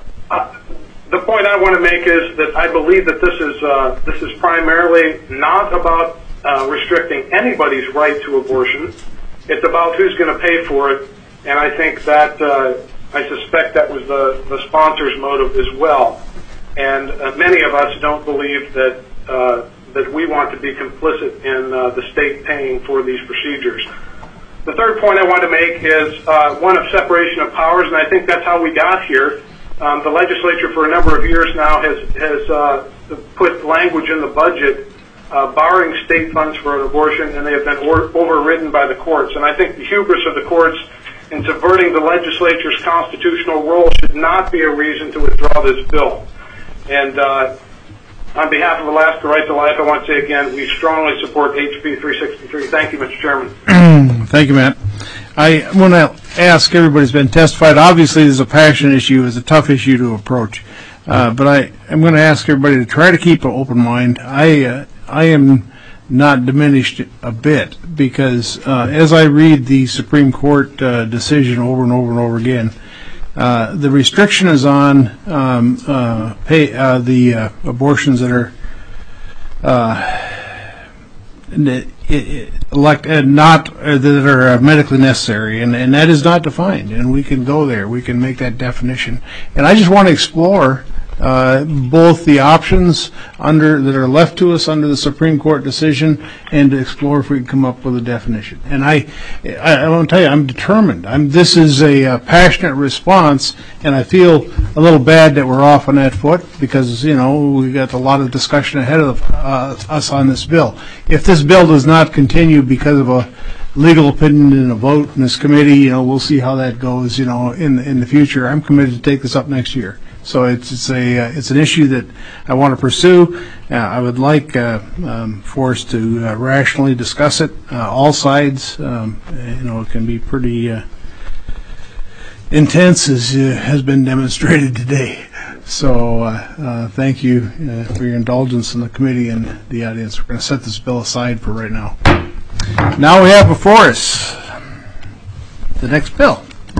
the point I want to make is that I believe that this is primarily not about restricting anybody's right to abortion. It's about who's going to pay for it, and I think that I suspect that was the sponsor's motive as well. And many of us don't believe that we want to be complicit in the state paying for these procedures. The third point I want to make is one of separation of powers, and I think that's how we got here. The legislature for a number of years now has put language in the budget barring state funds for an abortion, and they have been overridden by the courts. And I think the hubris of the courts in subverting the legislature's constitutional role should not be a reason to withdraw this bill. And on behalf of Alaska Right to Life, I want to say again, we strongly support HB 363. Thank you, Mr. Chairman. Thank you, Matt. I want to ask everybody's been testified. Obviously, there's a passion issue. It's a tough issue to approach. But I'm going to ask everybody to try to keep an open mind. I am not diminished a bit because as I read the Supreme Court decision over and over and over again, the restriction is on the abortions that are that are medically necessary, and that is not defined. And we can go there. We can make that definition. And I just want to explore both the options that are left to us under the Supreme Court decision, and to explore if we can come up with a definition. And I want to tell you, I'm determined. This is a passionate response, and I feel a little bad that we're off on that foot because, we got a lot of discussion ahead of us on this bill. If this bill does not continue because of a legal opinion and a vote in this committee, we'll see how that goes, in the future. I'm committed to take this up next year. So it's an issue that I want to pursue. I would like for us to rationally discuss it. All sides, it can be pretty intense as has been demonstrated today. So thank you for your indulgence in the committee and the audience. We're going to set this bill aside for right now. Now we have before us the next bill.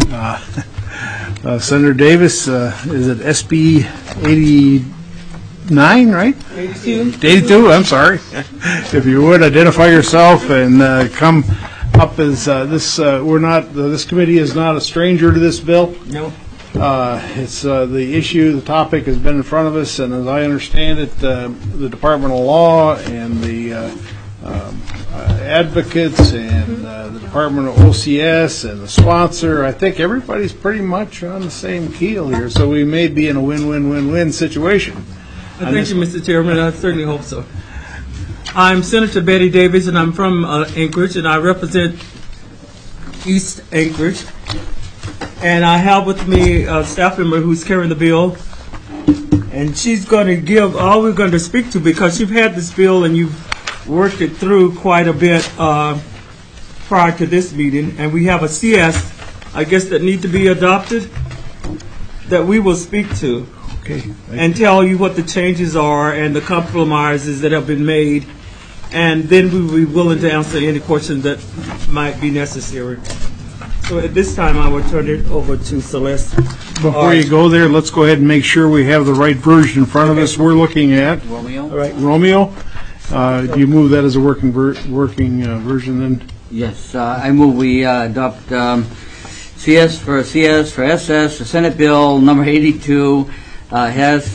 Senator Davis, is it SB 89, right? 82. 82, I'm sorry. If you would, identify yourself and come up as this committee is not a stranger to this bill. No. It's the issue, the topic has been in front of us, and as I understand it, the Department of Law and the advocates and the Department of OCS and the sponsor, I think everybody's pretty much on the same keel here, so we may be in a win-win-win-win situation. Thank you, Mr. Chairman. I certainly hope so. I'm Senator Betty Davis, and I'm from Anchorage, and I represent East Anchorage. And I have with me a staff member who's carrying the bill, and she's going to give all we're going to speak to, because you've had this bill and you've worked it through quite a bit prior to this meeting, and we have a CS, I guess, that need to be adopted that we will speak to. Okay. And tell you what the changes are and the compromises that have been made, and then we will be willing to answer any questions that might be necessary. So at this time, I will turn it over to Celeste. Before you go there, let's go ahead and make sure we have the right version in front of us. We're looking at Romeo. All right. Romeo. Do you move that as a working version then? Yes, I move we adopt CS for SS, the Senate Bill number 82. Has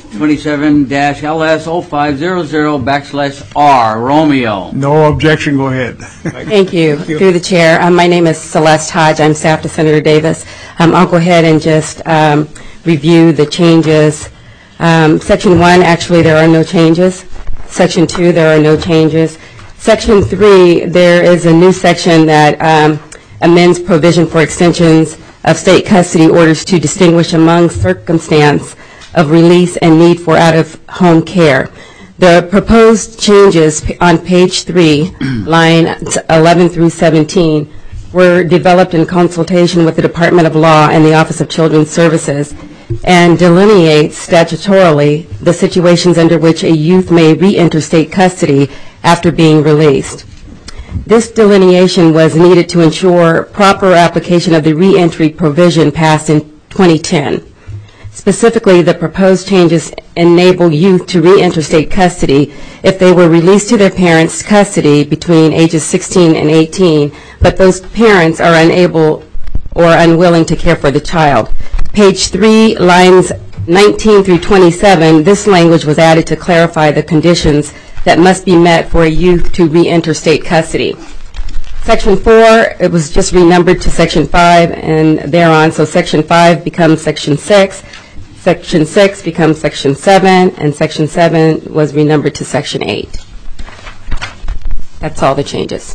27-LS0500/R, Romeo. No objection, go ahead. Thank you. Through the chair. My name is Celeste Hodge. I'm staff to Senator Davis. I'll go ahead and just review the changes. Section 1, actually there are no changes. Section 2, there are no changes. Section 3, there is a new section that amends provision for extensions of state custody orders to distinguish among circumstance of release and need for out-of-home care. The proposed changes on page 3, lines 11 through 17, were developed in consultation with the Department of Law and the Office of Children's Services, and delineate statutorily the situations under which a youth may re-enter state custody after being released. This delineation was needed to ensure proper application of the re-entry provision passed in 2010. Specifically, the proposed changes enable youth to re-enter state custody if they were released to their parents' custody between ages 16 and 18, but those parents are unable or unwilling to care for the child. Page 3, lines 19 through 27, this language was added to clarify the conditions that must be met for a youth to re-enter state custody. Section 4, it was just renumbered to Section 5 and thereon, so Section 5 becomes Section 6. Section 6 becomes Section 7, and Section 7 was renumbered to Section 8. That's all the changes.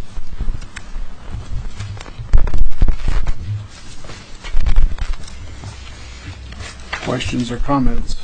Questions or comments?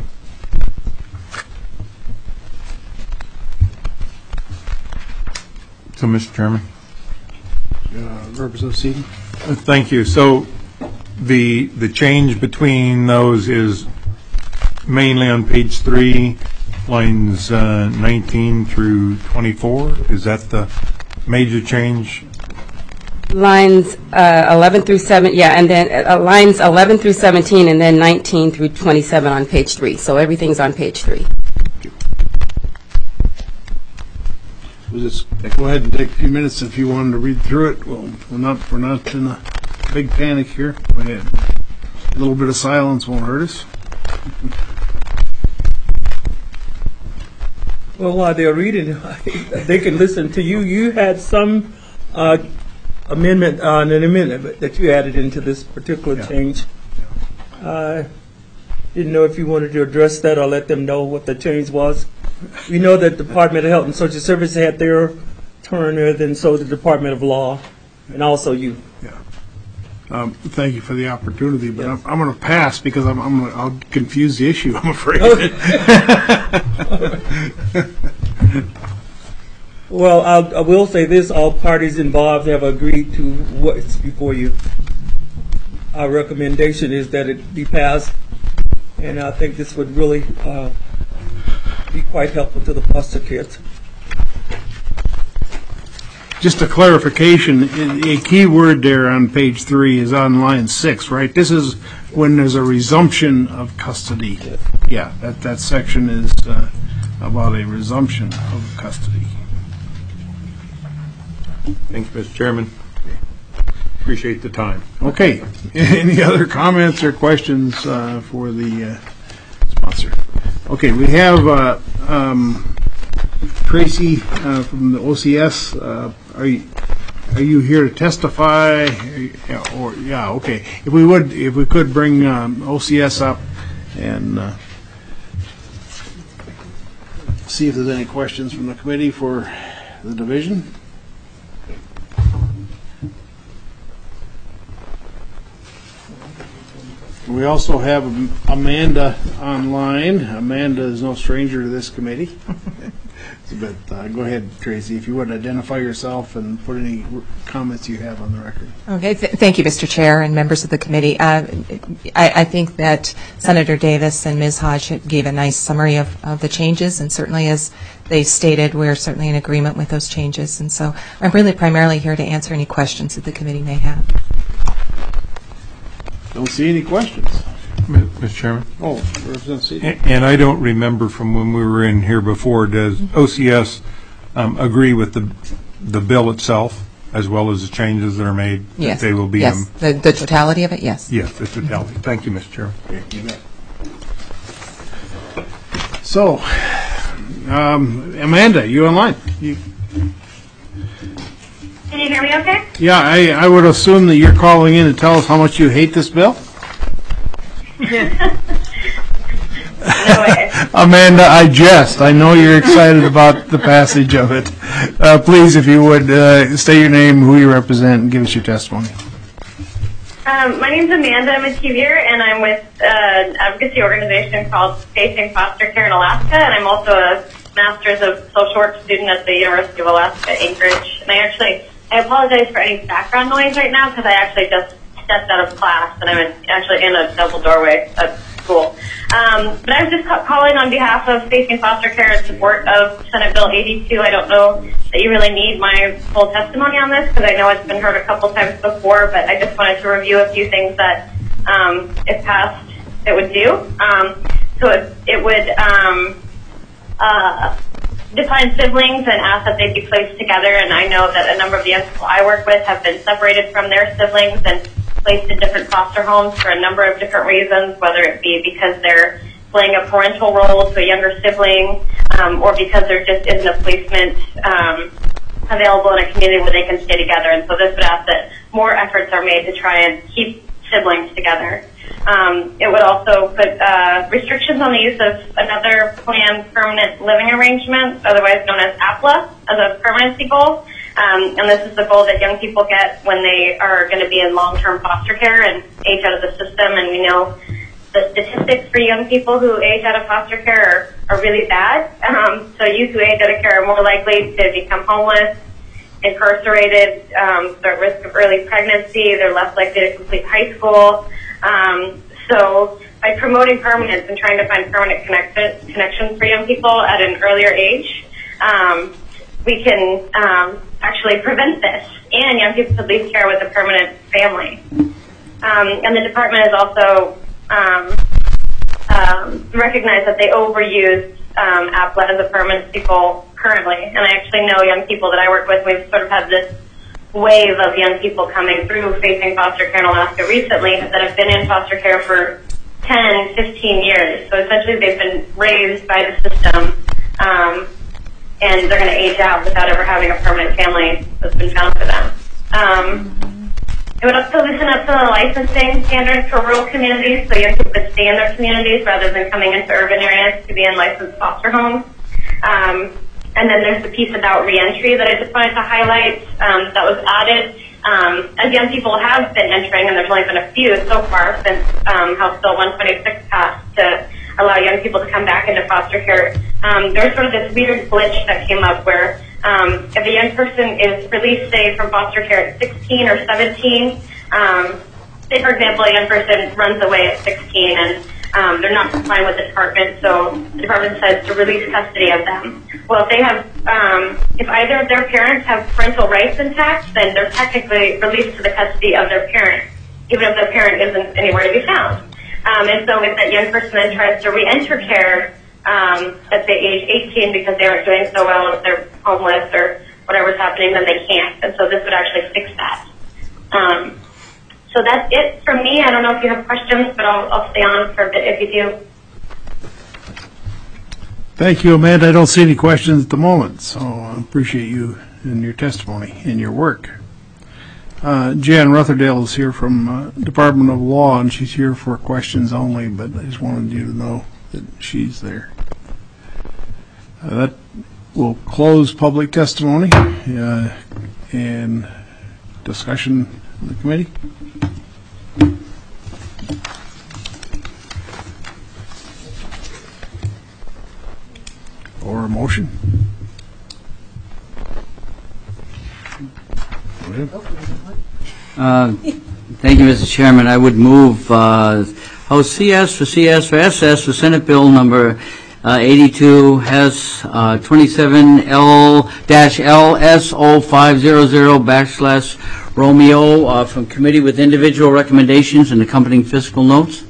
So, Mr. Chairman. Representative Seaton. Thank you. So the change between those is mainly on page 3, lines 19 through 24. Is that the major change? Lines 11 through 7, yeah, and then lines 11 through 17, and then 19 through 27 on page 3. So everything's on page 3. Go ahead and take a few minutes if you wanted to read through it. Well, we're not in a big panic here. Go ahead. A little bit of silence won't hurt us. Well, while they're reading, they can listen to you. You had some amendment that you added into this particular change. I didn't know if you wanted to address that or let them know what the change was. We know that the Department of Health and Social Services had their turn, and so the Department of Law, and also you. Yeah. Thank you for the opportunity, but yes. I'm going to pass because I'll confuse the issue, I'm afraid. Well, I will say this: all parties involved have agreed to what's before you. our recommendation is that it be passed, and I think this would really be quite helpful to the foster kids. Just a clarification, a key word there on page 3 is on line 6, right? This is when there's a resumption of custody. Yeah, that section is about a resumption of custody. Thanks, Mr. Chairman. Appreciate the time. Okay. Any other comments or questions for the sponsor? Okay, we have Tracy from the OCS. Are you here to testify? Okay. If we could bring OCS up and see if there's any questions from the committee for the division. We also have Amanda online. Amanda is no stranger to this committee. But go ahead, Tracy, if you would identify yourself and put any comments you have on the record. Okay, thank you, Mr. Chair and members of the committee. I think that Senator Davis and Ms. Hodge gave a nice summary of the changes, and certainly as they stated, we're certainly in agreement with those changes. And so I'm really primarily here to answer any questions that the committee may have. Don't see any questions. Mr. Chairman? Oh, Representative Seaton. And I don't remember from when we were in here before, does OCS agree with the bill itself as well as the changes that are made? Yes. That they will be yes. The totality of it, yes. Yes, the totality. Thank you, Mr. Chairman. Okay, you bet. So, Amanda, you online? Can you hear me okay? Yeah, I would assume that you're calling in to tell us how much you hate this bill? Amanda, I jest. I know you're excited about the passage of it. Please, if you would, state your name, who you represent, and give us your testimony. My name's Amanda Mativier, and I'm with an advocacy organization called Facing Foster Care in Alaska, and I'm also a Master's of Social Work student at the University of Alaska, Anchorage. And I apologize for any background noise right now because I actually just stepped out of class, and I'm actually in a double doorway at school. But I was just calling on behalf of Facing Foster Care in support of Senate Bill 82. I don't know that you really need my full testimony on this because I know it's been heard a couple times before, but I just wanted to review a few things that, if passed, it would do. So it would define siblings and ask that they be placed together, and I know that a number of the young people I work with have been separated from their siblings and placed in different foster homes for a number of different reasons, whether it be because they're playing a parental role to a younger sibling, or because there just isn't a placement available in a community where they can stay together. And so this would ask that more efforts are made to try and keep siblings together. It would also put restrictions on the use of another planned permanent living arrangement, otherwise known as APLA, as a permanency goal. And this is the goal that young people get when they are going to be in long-term foster care and age out of the system. And we know the statistics for young people who age out of foster care are really bad. So youth who age out of care are more likely to become homeless, incarcerated, they're at risk of early pregnancy, they're less likely to complete high school. So by promoting permanence and trying to find permanent connections for young people at an earlier age, we can actually prevent this, and young people could leave care with a permanent family. And the department has also recognized that they overused APLA as a permanency goal currently. And I actually know young people that I work with, we've sort of had this wave of young people coming through Facing Foster Care in Alaska recently that have been in foster care for 10, 15 years. So essentially they've been raised by the system, and they're going to age out without ever having a permanent family that's been found for them. It would also loosen up some of the licensing standards for rural communities, so young people could stay in their communities rather than coming into urban areas to be in licensed foster homes. And then there's the piece about reentry that I just wanted to highlight that was added. As young people have been entering, and there's only been a few so far since House Bill 126 passed to allow young people to come back into foster care, there's sort of this weird glitch that came up where if a young person is released, say, from foster care at 16 or 17, say, for example, a young person runs away at 16 and they're not complying with the department, so the department decides to release custody of them. Well, if they have, if either of their parents have parental rights intact, then they're technically released to the custody of their parent, even if their parent isn't anywhere to be found. And so if that young person then tries to re-enter care at the age 18 because they aren't doing so well, if they're homeless or whatever's happening, then they can't. And so this would actually fix that. So that's it from me. I don't know if you have questions, but I'll stay on for a bit if you do. Thank you, Amanda. I don't see any questions at the moment, so I appreciate you and your testimony and your work. Jan Rutherdale is here from Department of Law, and she's here for questions only, but I just wanted you to know that she's there. That will close public testimony and discussion in the committee. Or a motion? Thank you, Mr. Chairman. I would move House CS for SS for Senate Bill number 82 has 27L-LS0500 / from committee with individual recommendations and accompanying fiscal notes.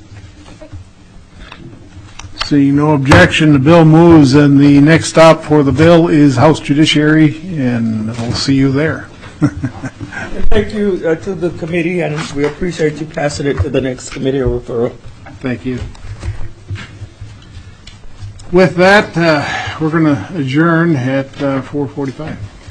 Seeing no objection, the bill moves, and the next stop for the bill is House Judiciary, and we'll see you there. Thank you to the committee, and we appreciate you passing it to the next committee of referral. Thank you. With that, we're going to adjourn at 4:45.